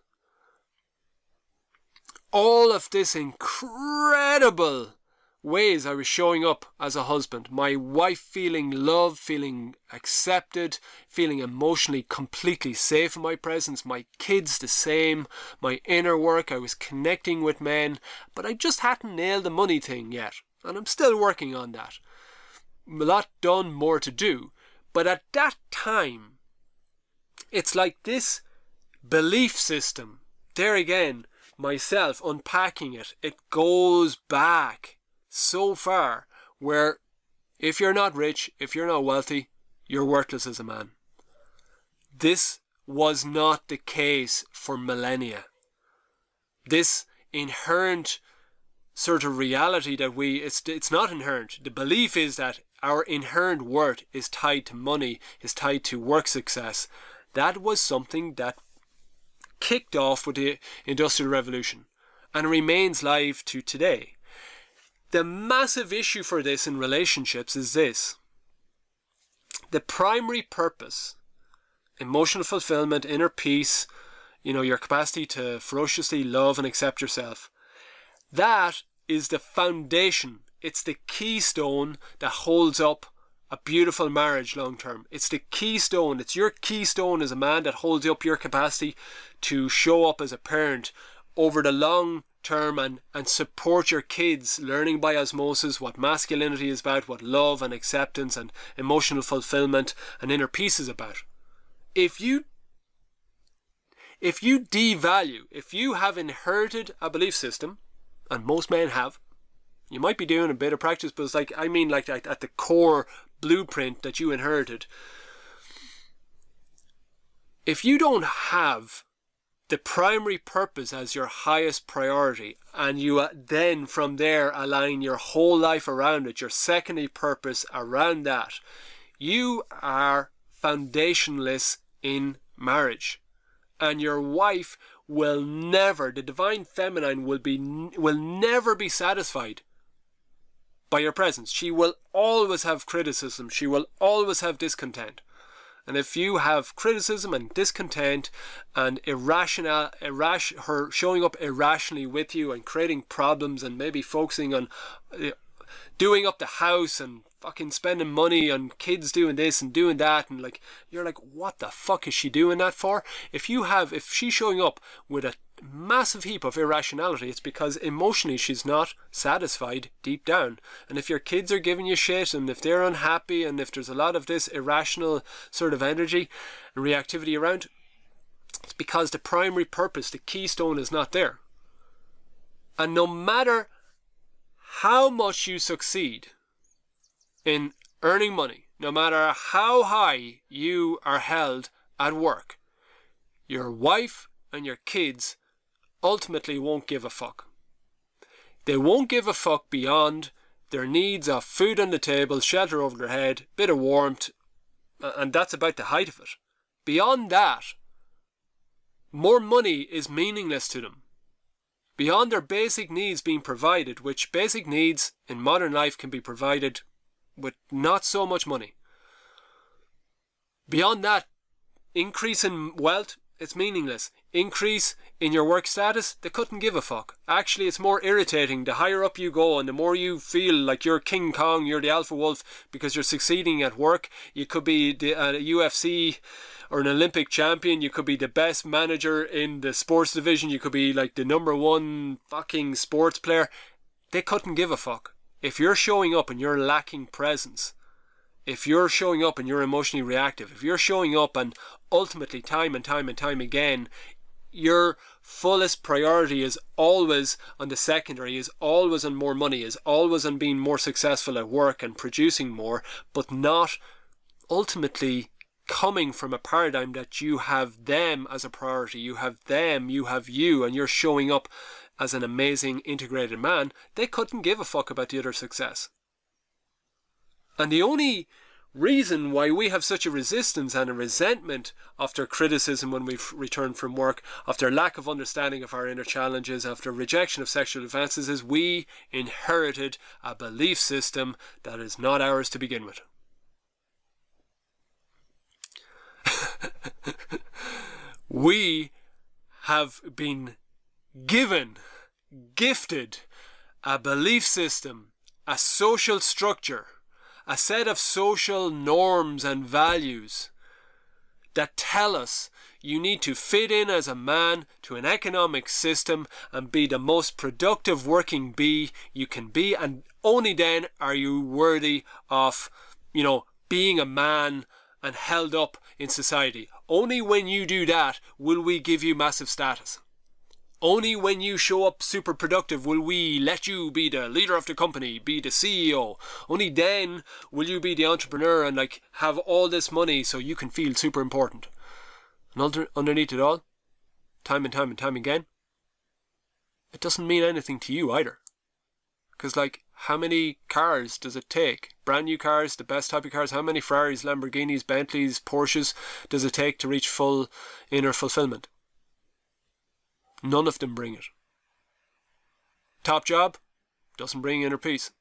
All of this incredible ways I was showing up as a husband, my wife feeling loved, feeling accepted, feeling emotionally completely safe in my presence, my kids the same, my inner work, I was connecting with men, but I just hadn't nailed the money thing yet, and I'm still working on that. A lot done, more to do, but at that time, it's like this belief system, there again, myself unpacking it, it goes back so far, where if you're not rich, if you're not wealthy, you're worthless as a man. This was not the case for millennia. This inherent sort of reality that we, it's, it's not inherent. The belief is that our inherent worth is tied to money, is tied to work success. That was something that kicked off with the Industrial Revolution and remains live to today. The massive issue for this in relationships is this. The primary purpose, emotional fulfillment, inner peace, you know, your capacity to ferociously love and accept yourself, that is the foundation. It's the keystone that holds up a beautiful marriage long term. It's the keystone. It's your keystone as a man that holds up your capacity to show up as a parent over the long term and, and support your kids learning by osmosis what masculinity is about, what love and acceptance and emotional fulfillment and inner peace is about. If you if you devalue, if you have inherited a belief system, and most men have, you might be doing a bit of practice, but it's like, I mean like at, at the core blueprint that you inherited. If you don't have the primary purpose as your highest priority, and you then from there align your whole life around it, your secondary purpose around that, you are foundationless in marriage. And your wife will never, the divine feminine will be, will never be satisfied by your presence. She will always have criticism. She will always have discontent. And if you have criticism and discontent and irrational, irrash, her showing up irrationally with you and creating problems and maybe focusing on uh, doing up the house and fucking spending money on kids doing this and doing that, and like you're like, what the fuck is she doing that for? If you have, if she's showing up with a massive heap of irrationality, it's because emotionally she's not satisfied deep down. And if your kids are giving you shit, and if they're unhappy, and if there's a lot of this irrational sort of energy and reactivity around, it's because the primary purpose, the keystone, is not there. And no matter how much you succeed in earning money, no matter how high you are held at work, your wife and your kids ultimately won't give a fuck. They won't give a fuck beyond their needs of food on the table, shelter over their head, bit of warmth, and that's about the height of it. Beyond that, more money is meaningless to them. Beyond their basic needs being provided, which basic needs in modern life can be provided with not so much money. Beyond that, increase in wealth, it's meaningless. Increase in your work status, they couldn't give a fuck. Actually, it's more irritating. The higher up you go and the more you feel like you're King Kong, you're the alpha wolf because you're succeeding at work. You could be the, uh, a U F C or an Olympic champion. You could be the best manager in the sports division. You could be like the number one fucking sports player. They couldn't give a fuck. If you're showing up and you're lacking presence, if you're showing up and you're emotionally reactive, if you're showing up and ultimately time and time and time again, your fullest priority is always on the secondary, is always on more money, is always on being more successful at work and producing more, but not ultimately coming from a paradigm that you have them as a priority, you have them, you have you, and you're showing up as an amazing integrated man, they couldn't give a fuck about the other success. And the only reason why we have such a resistance and a resentment after criticism when we return from work, after lack of understanding of our inner challenges, after rejection of sexual advances, is we inherited a belief system that is not ours to begin with. We have been given, gifted, a belief system, a social structure, a set of social norms and values that tell us you need to fit in as a man to an economic system and be the most productive working bee you can be, and only then are you worthy of, you know, being a man and held up in society. Only when you do that will we give you massive status. Only when you show up super productive will we let you be the leader of the company, be the C E O. Only then will you be the entrepreneur and like have all this money so you can feel super important. And under, underneath it all, time and time and time again, it doesn't mean anything to you either. Because like, how many cars does it take? Brand new cars, the best type of cars, how many Ferraris, Lamborghinis, Bentleys, Porsches does it take to reach full inner fulfillment? None of them bring it. Top job doesn't bring inner peace.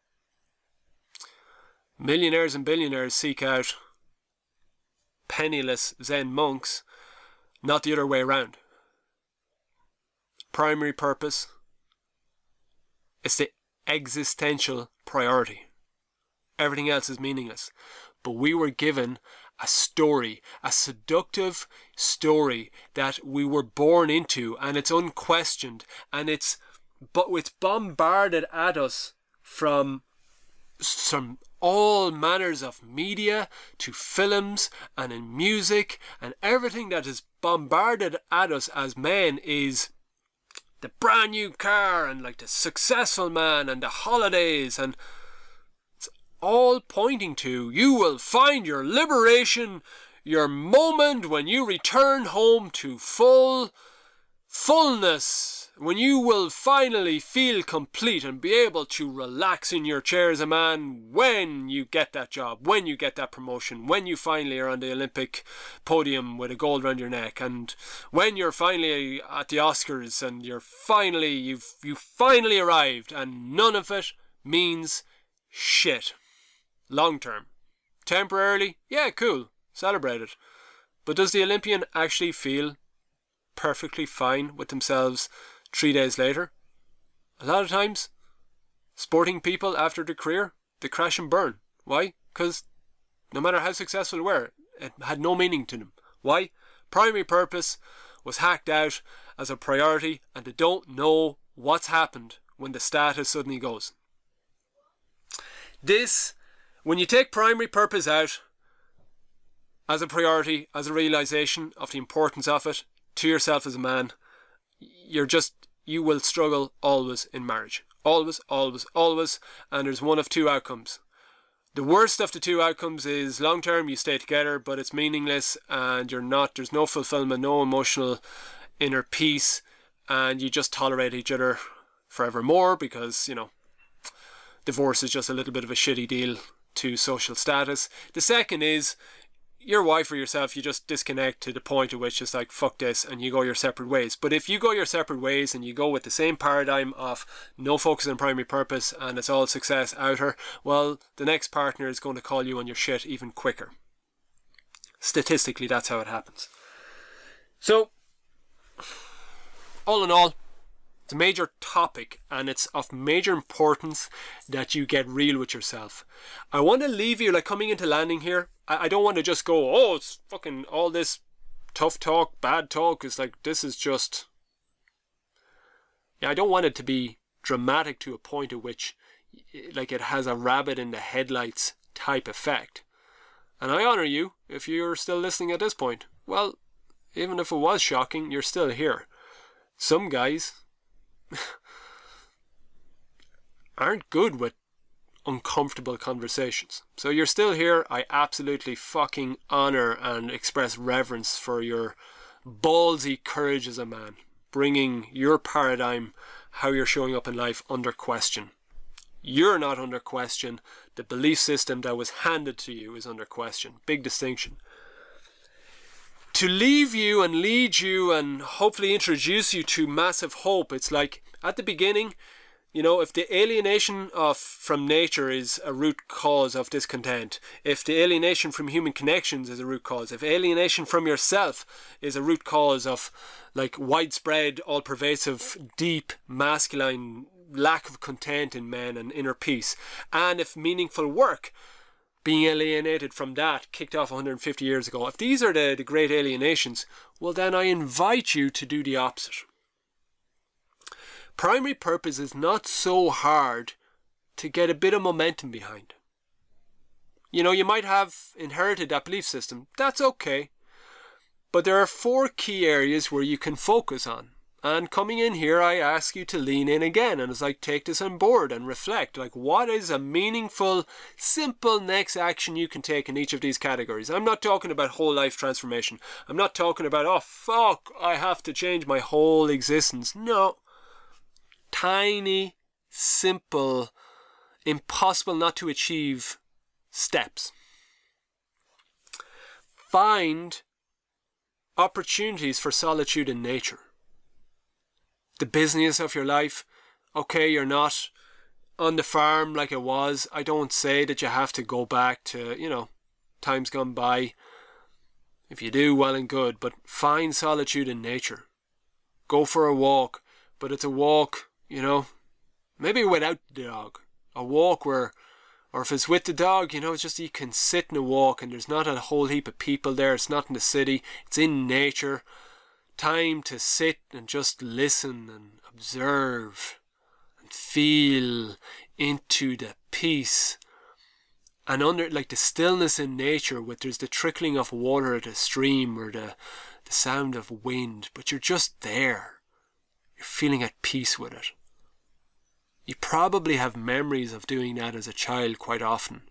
Millionaires and billionaires seek out penniless Zen monks, not the other way around. Primary purpose is the existential priority. Everything else is meaningless. But we were given a story, a seductive story that we were born into, and it's unquestioned, and it's but it's bombarded at us from some all manners of media to films and in music, and everything that is bombarded at us as men is the brand new car and like the successful man and the holidays, and all pointing to you will find your liberation, your moment when you return home to full fullness, when you will finally feel complete and be able to relax in your chair as a man when you get that job, when you get that promotion, when you finally are on the Olympic podium with a gold around your neck, and when you're finally at the Oscars and you're finally you've you finally arrived, and none of it means shit. Long term. Temporarily, yeah, cool, celebrate it. But does the Olympian actually feel perfectly fine with themselves three days later? A lot of times, sporting people after their career, they crash and burn. Why? Because no matter how successful they were, it had no meaning to them. Why? Primary purpose was hacked out as a priority, and they don't know what's happened when the status suddenly goes. This, when you take primary purpose out as a priority, as a realization of the importance of it to yourself as a man, you're just, you will struggle always in marriage. Always, always, always. And there's one of two outcomes. The worst of the two outcomes is long term you stay together, but it's meaningless and you're not, there's no fulfillment, no emotional inner peace, and you just tolerate each other forevermore because, you know, divorce is just a little bit of a shitty deal to social status. The second is your wife or yourself, you just disconnect to the point at which it's like, fuck this, and you go your separate ways. But if you go your separate ways and you go with the same paradigm of no focus on primary purpose and it's all success outer, well, the next partner is going to call you on your shit even quicker. Statistically, that's how it happens. So, all in all, it's a major topic, and it's of major importance that you get real with yourself. I want to leave you, like coming into landing here, I, I don't want to just go, oh, it's fucking all this tough talk, bad talk. It's like, this is just... Yeah, I don't want it to be dramatic to a point at which, like, it has a rabbit in the headlights type effect. And I honour you if you're still listening at this point. Well, even if it was shocking, you're still here. Some guys aren't good with uncomfortable conversations. So you're still here. I absolutely fucking honour and express reverence for your ballsy courage as a man, bringing your paradigm, how you're showing up in life, under question. You're not under question. The belief system that was handed to you is under question. Big distinction. To leave you and lead you and hopefully introduce you to massive hope, it's like at the beginning, you know, if the alienation of from nature is a root cause of discontent, if the alienation from human connections is a root cause, if alienation from yourself is a root cause of like widespread, all-pervasive, deep, masculine lack of content in men and inner peace, and if meaningful work, being alienated from that, kicked off one hundred fifty years ago, if these are the, the great alienations, well then I invite you to do the opposite. Primary purpose is not so hard to get a bit of momentum behind. You know, you might have inherited that belief system. That's okay. But there are four key areas where you can focus on. And coming in here, I ask you to lean in again. And it's like, take this on board and reflect. Like, what is a meaningful, simple next action you can take in each of these categories? I'm not talking about whole life transformation. I'm not talking about, oh, fuck, I have to change my whole existence. No. Tiny, simple, impossible not to achieve steps. Find opportunities for solitude in nature. The business of your life, okay, you're not on the farm like it was. I don't say that you have to go back to, you know, times gone by. If you do, well and good, but find solitude in nature. Go for a walk, but it's a walk, you know, maybe without the dog. A walk where, or if it's with the dog, you know, it's just you can sit in a walk and there's not a whole heap of people there. It's not in the city. It's in nature. Time to sit and just listen and observe and feel into the peace. And under, like the stillness in nature, with there's the trickling of water at a stream or the, the sound of wind, but you're just there. You're feeling at peace with it. You probably have memories of doing that as a child quite often.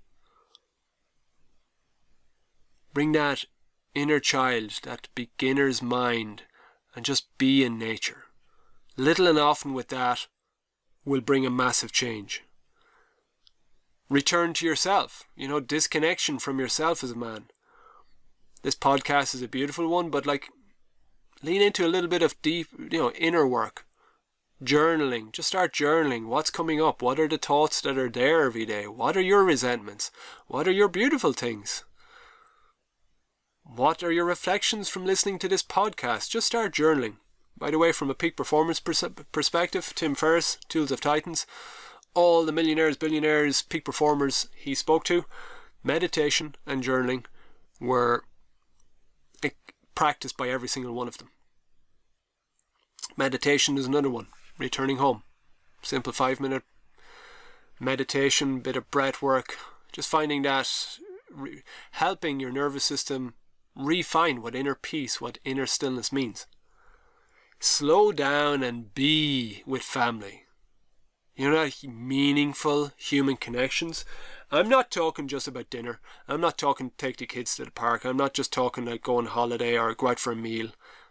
Bring that inner child, that beginner's mind, and just be in nature. Little and often with that will bring a massive change. Return to yourself. You know, disconnection from yourself as a man. This podcast is a beautiful one, but like, lean into a little bit of deep, you know, inner work. Journaling. Just start journaling. What's coming up? What are the thoughts that are there every day? What are your resentments? What are your beautiful things? What are your reflections from listening to this podcast? Just start journaling. By the way, from a peak performance pers- perspective, Tim Ferriss, Tools of Titans, all the millionaires, billionaires, peak performers he spoke to, meditation and journaling were practiced by every single one of them. Meditation is another one. Returning home. Simple five minute meditation, bit of breath work. Just finding that re- helping your nervous system refine what inner peace, what inner stillness means. Slow down and be with family. You know, meaningful human connections. I'm not talking just about dinner. I'm not talking take the kids to the park. I'm not just talking like go on holiday or go out for a meal.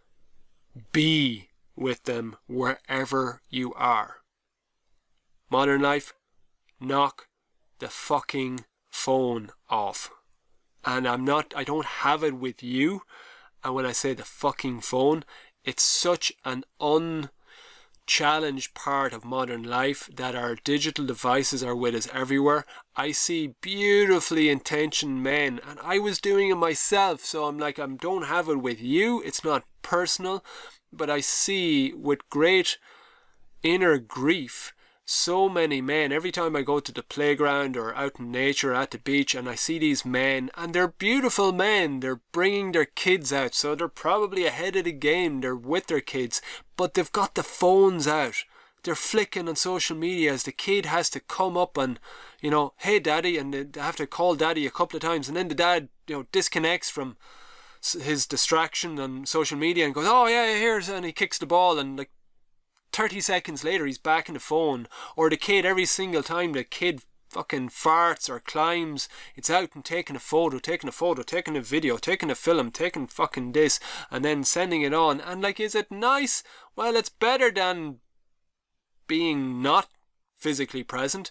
Be with them wherever you are. Modern life, knock the fucking phone off. And I'm not, I don't have it with you. And when I say the fucking phone, it's such an unchallenged part of modern life that our digital devices are with us everywhere. I see beautifully intentioned men, and I was doing it myself, so I'm like, I don't have it with you. It's not personal. But I see with great inner grief so many men, every time I go to the playground or out in nature at the beach and I see these men, and they're beautiful men, they're bringing their kids out, so they're probably ahead of the game, they're with their kids, but they've got the phones out. They're flicking on social media as the kid has to come up and, you know, hey daddy, and they have to call daddy a couple of times, and then the dad, you know, disconnects from his distraction on social media and goes, oh yeah, here's, and he kicks the ball, and like thirty seconds later he's back in the phone. Or the kid, every single time the kid fucking farts or climbs, it's out and taking a photo, taking a photo, taking a video, taking a film, taking fucking this, and then sending it on. And like, is it nice? Well, it's better than being not physically present,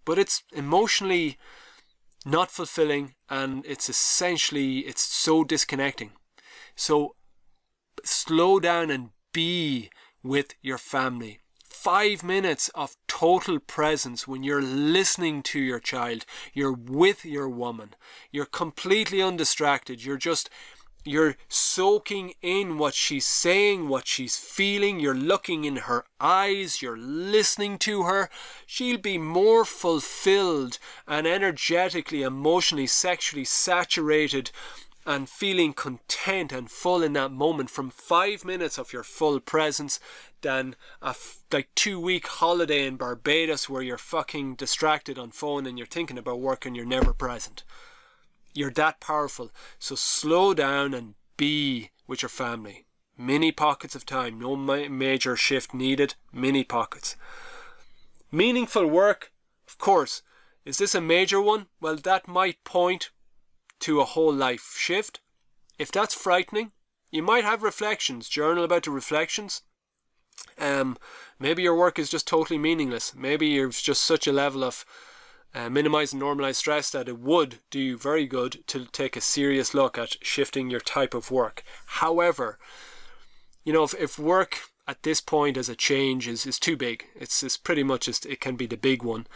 but it's emotionally not fulfilling, and it's essentially, it's so disconnecting. So slow down and be with your family. Five minutes of total presence when you're listening to your child, you're with your woman, you're completely undistracted, you're just, you're soaking in what she's saying, what she's feeling, you're looking in her eyes, you're listening to her. She'll be more fulfilled and energetically, emotionally, sexually saturated and feeling content and full in that moment from five minutes of your full presence than a f- like two week holiday in Barbados where you're fucking distracted on phone and you're thinking about work and you're never present. You're that powerful. So slow down and be with your family. Mini pockets of time. No ma- major shift needed. Mini pockets. Meaningful work, of course. Is this a major one? Well, that might point to a whole life shift. If that's frightening, you might have reflections. Journal about the reflections. Um, maybe your work is just totally meaningless. Maybe you're just such a level of uh, minimize and normalize stress that it would do you very good to take a serious look at shifting your type of work. However, you know, if, if work at this point as a change is, is too big, it's, it's pretty much just, it can be the big one.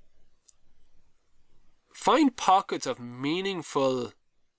Find pockets of meaningful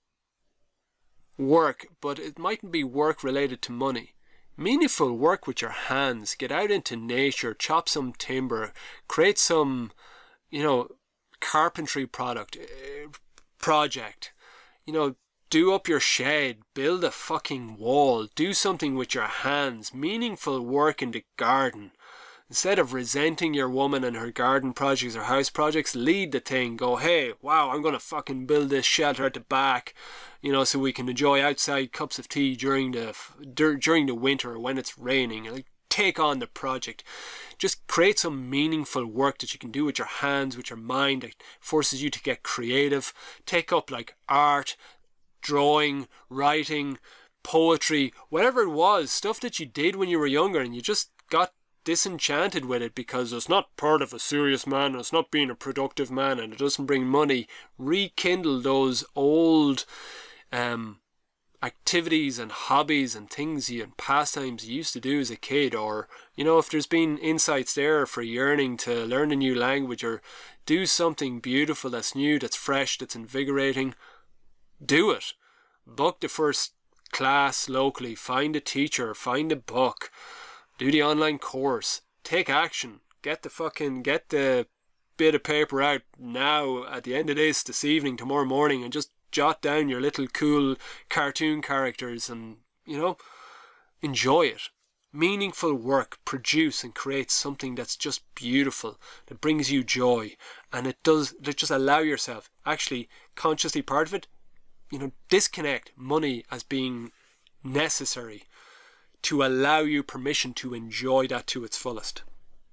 work, but it mightn't be work related to money. Meaningful work with your hands. Get out into nature, chop some timber, create some, you know, carpentry product, uh, project. You know, do up your shed, build a fucking wall, do something with your hands. Meaningful work in the garden. Instead of resenting your woman and her garden projects or house projects, lead the thing. Go, hey, wow, I'm going to fucking build this shelter at the back, you know, so we can enjoy outside cups of tea during the during the winter when it's raining. Like, take on the project. Just create some meaningful work that you can do with your hands, with your mind, that forces you to get creative. Take up like art, drawing, writing, poetry, whatever it was, stuff that you did when you were younger and you just got disenchanted with it because it's not part of a serious man and it's not being a productive man and it doesn't bring money. Rekindle those old um, activities and hobbies and things you and pastimes you used to do as a kid, or, you know, if there's been insights there for yearning to learn a new language or do something beautiful that's new, that's fresh, that's invigorating, do it. Book the first class locally, find a teacher, find a book, do the online course, take action, get the fucking, get the bit of paper out now at the end of this, this evening, tomorrow morning, and just jot down your little cool cartoon characters and, you know, enjoy it. Meaningful work, produce and create something that's just beautiful, that brings you joy, and it does, just allow yourself, actually consciously part of it, you know, disconnect money as being necessary to allow you permission to enjoy that to its fullest.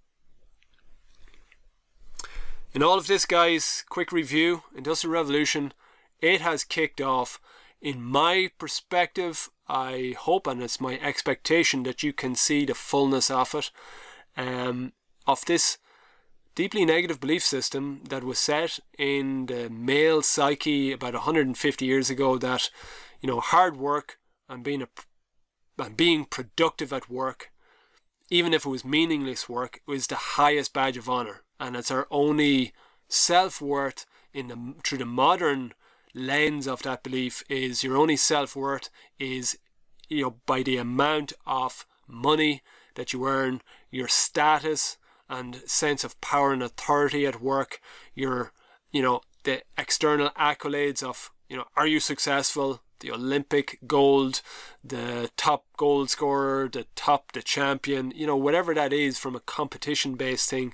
In all of this, guys, quick review, Industrial Revolution, it has kicked off. In my perspective, I hope, and it's my expectation, that you can see the fullness of it, um, of this deeply negative belief system that was set in the male psyche about one hundred fifty years ago, that, you know, hard work and being a and being productive at work, even if it was meaningless work, was the highest badge of honor, and it's our only self-worth in the through the modern lens of that belief. Is your only self-worth is, you know, by the amount of money that you earn, your status and sense of power and authority at work, your, you know, the external accolades of, you know, are you successful, the Olympic gold, the top goal scorer, the top, the champion, you know, whatever that is from a competition-based thing,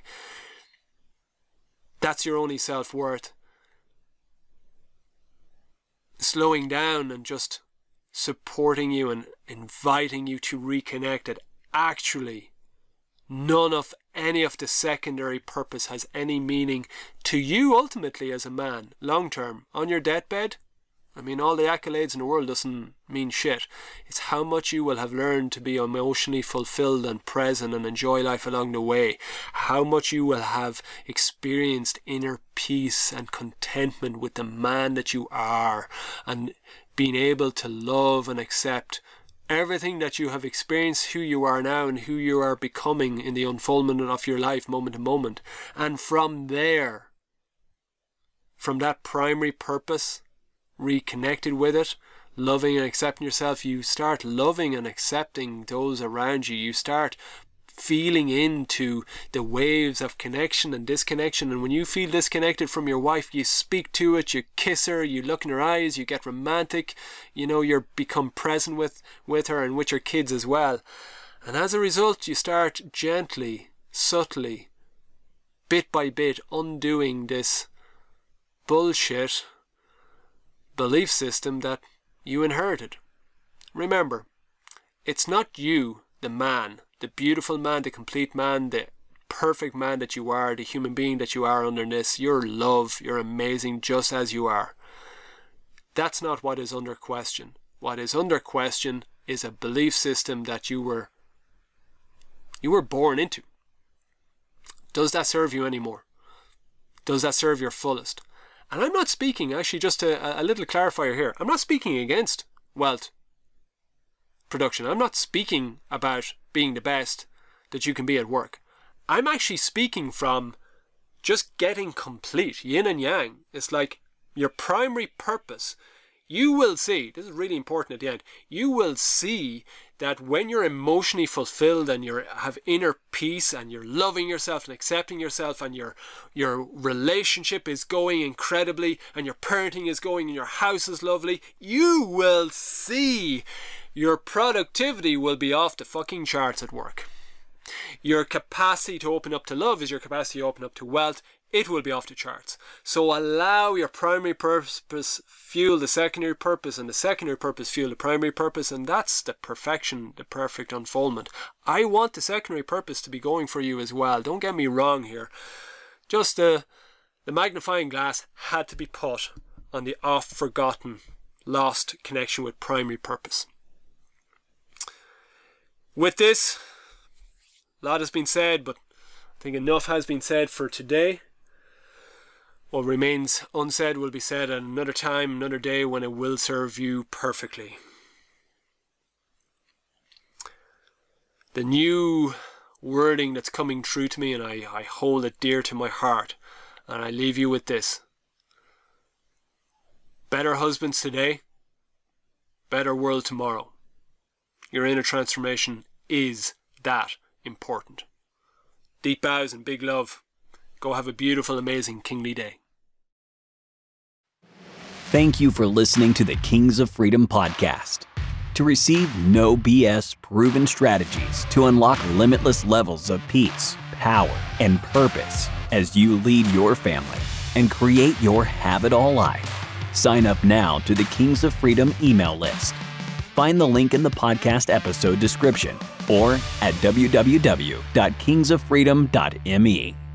that's your only self-worth. Slowing down and just supporting you and inviting you to reconnect that actually none of any of the secondary purpose has any meaning to you ultimately as a man, long term, on your deathbed. I mean, all the accolades in the world doesn't mean shit. It's how much you will have learned to be emotionally fulfilled and present and enjoy life along the way. How much you will have experienced inner peace and contentment with the man that you are, and being able to love and accept everything that you have experienced, who you are now and who you are becoming in the unfoldment of your life moment to moment. And from there, from that primary purpose, reconnected with it, loving and accepting yourself, you start loving and accepting those around you. You start feeling into the waves of connection and disconnection. And when you feel disconnected from your wife, you speak to it, you kiss her, you look in her eyes, you get romantic, you know, you become present with, with her and with your kids as well. And as a result, you start gently, subtly, bit by bit, undoing this bullshit belief system that you inherited. Remember, it's not you, the man, the beautiful man, the complete man, the perfect man that you are, the human being that you are under this. You're love, you're amazing just as you are. That's not what is under question. What is under question is a belief system that you were you were born into. Does that serve you anymore? Does that serve your fullest? And I'm not speaking, actually, just a, a little clarifier here. I'm not speaking against wealth production. I'm not speaking about being the best that you can be at work. I'm actually speaking from just getting complete, yin and yang. It's like your primary purpose. You will see, this is really important at the end, you will see that when you're emotionally fulfilled and you have inner peace and you're loving yourself and accepting yourself and your your relationship is going incredibly and your parenting is going and your house is lovely, you will see your productivity will be off the fucking charts at work. Your capacity to open up to love is your capacity to open up to wealth. It will be off the charts. So allow your primary purpose fuel the secondary purpose, and the secondary purpose fuel the primary purpose, and that's the perfection, the perfect unfoldment. I want the secondary purpose to be going for you as well. Don't get me wrong here. Just the, the magnifying glass had to be put on the oft-forgotten, lost connection with primary purpose. With this, a lot has been said, but I think enough has been said for today. What remains unsaid will be said at another time, another day, when it will serve you perfectly. The new wording that's coming true to me, and I, I hold it dear to my heart, and I leave you with this. Better husbands today, better world tomorrow. Your inner transformation is that important. Deep bows and big love. Go have a beautiful, amazing, kingly day. Thank you for listening to the Kings of Freedom podcast. To receive no B S proven strategies to unlock limitless levels of peace, power, and purpose as you lead your family and create your have-it-all life, sign up now to the Kings of Freedom email list. Find the link in the podcast episode description or at w w w dot kings of freedom dot m e.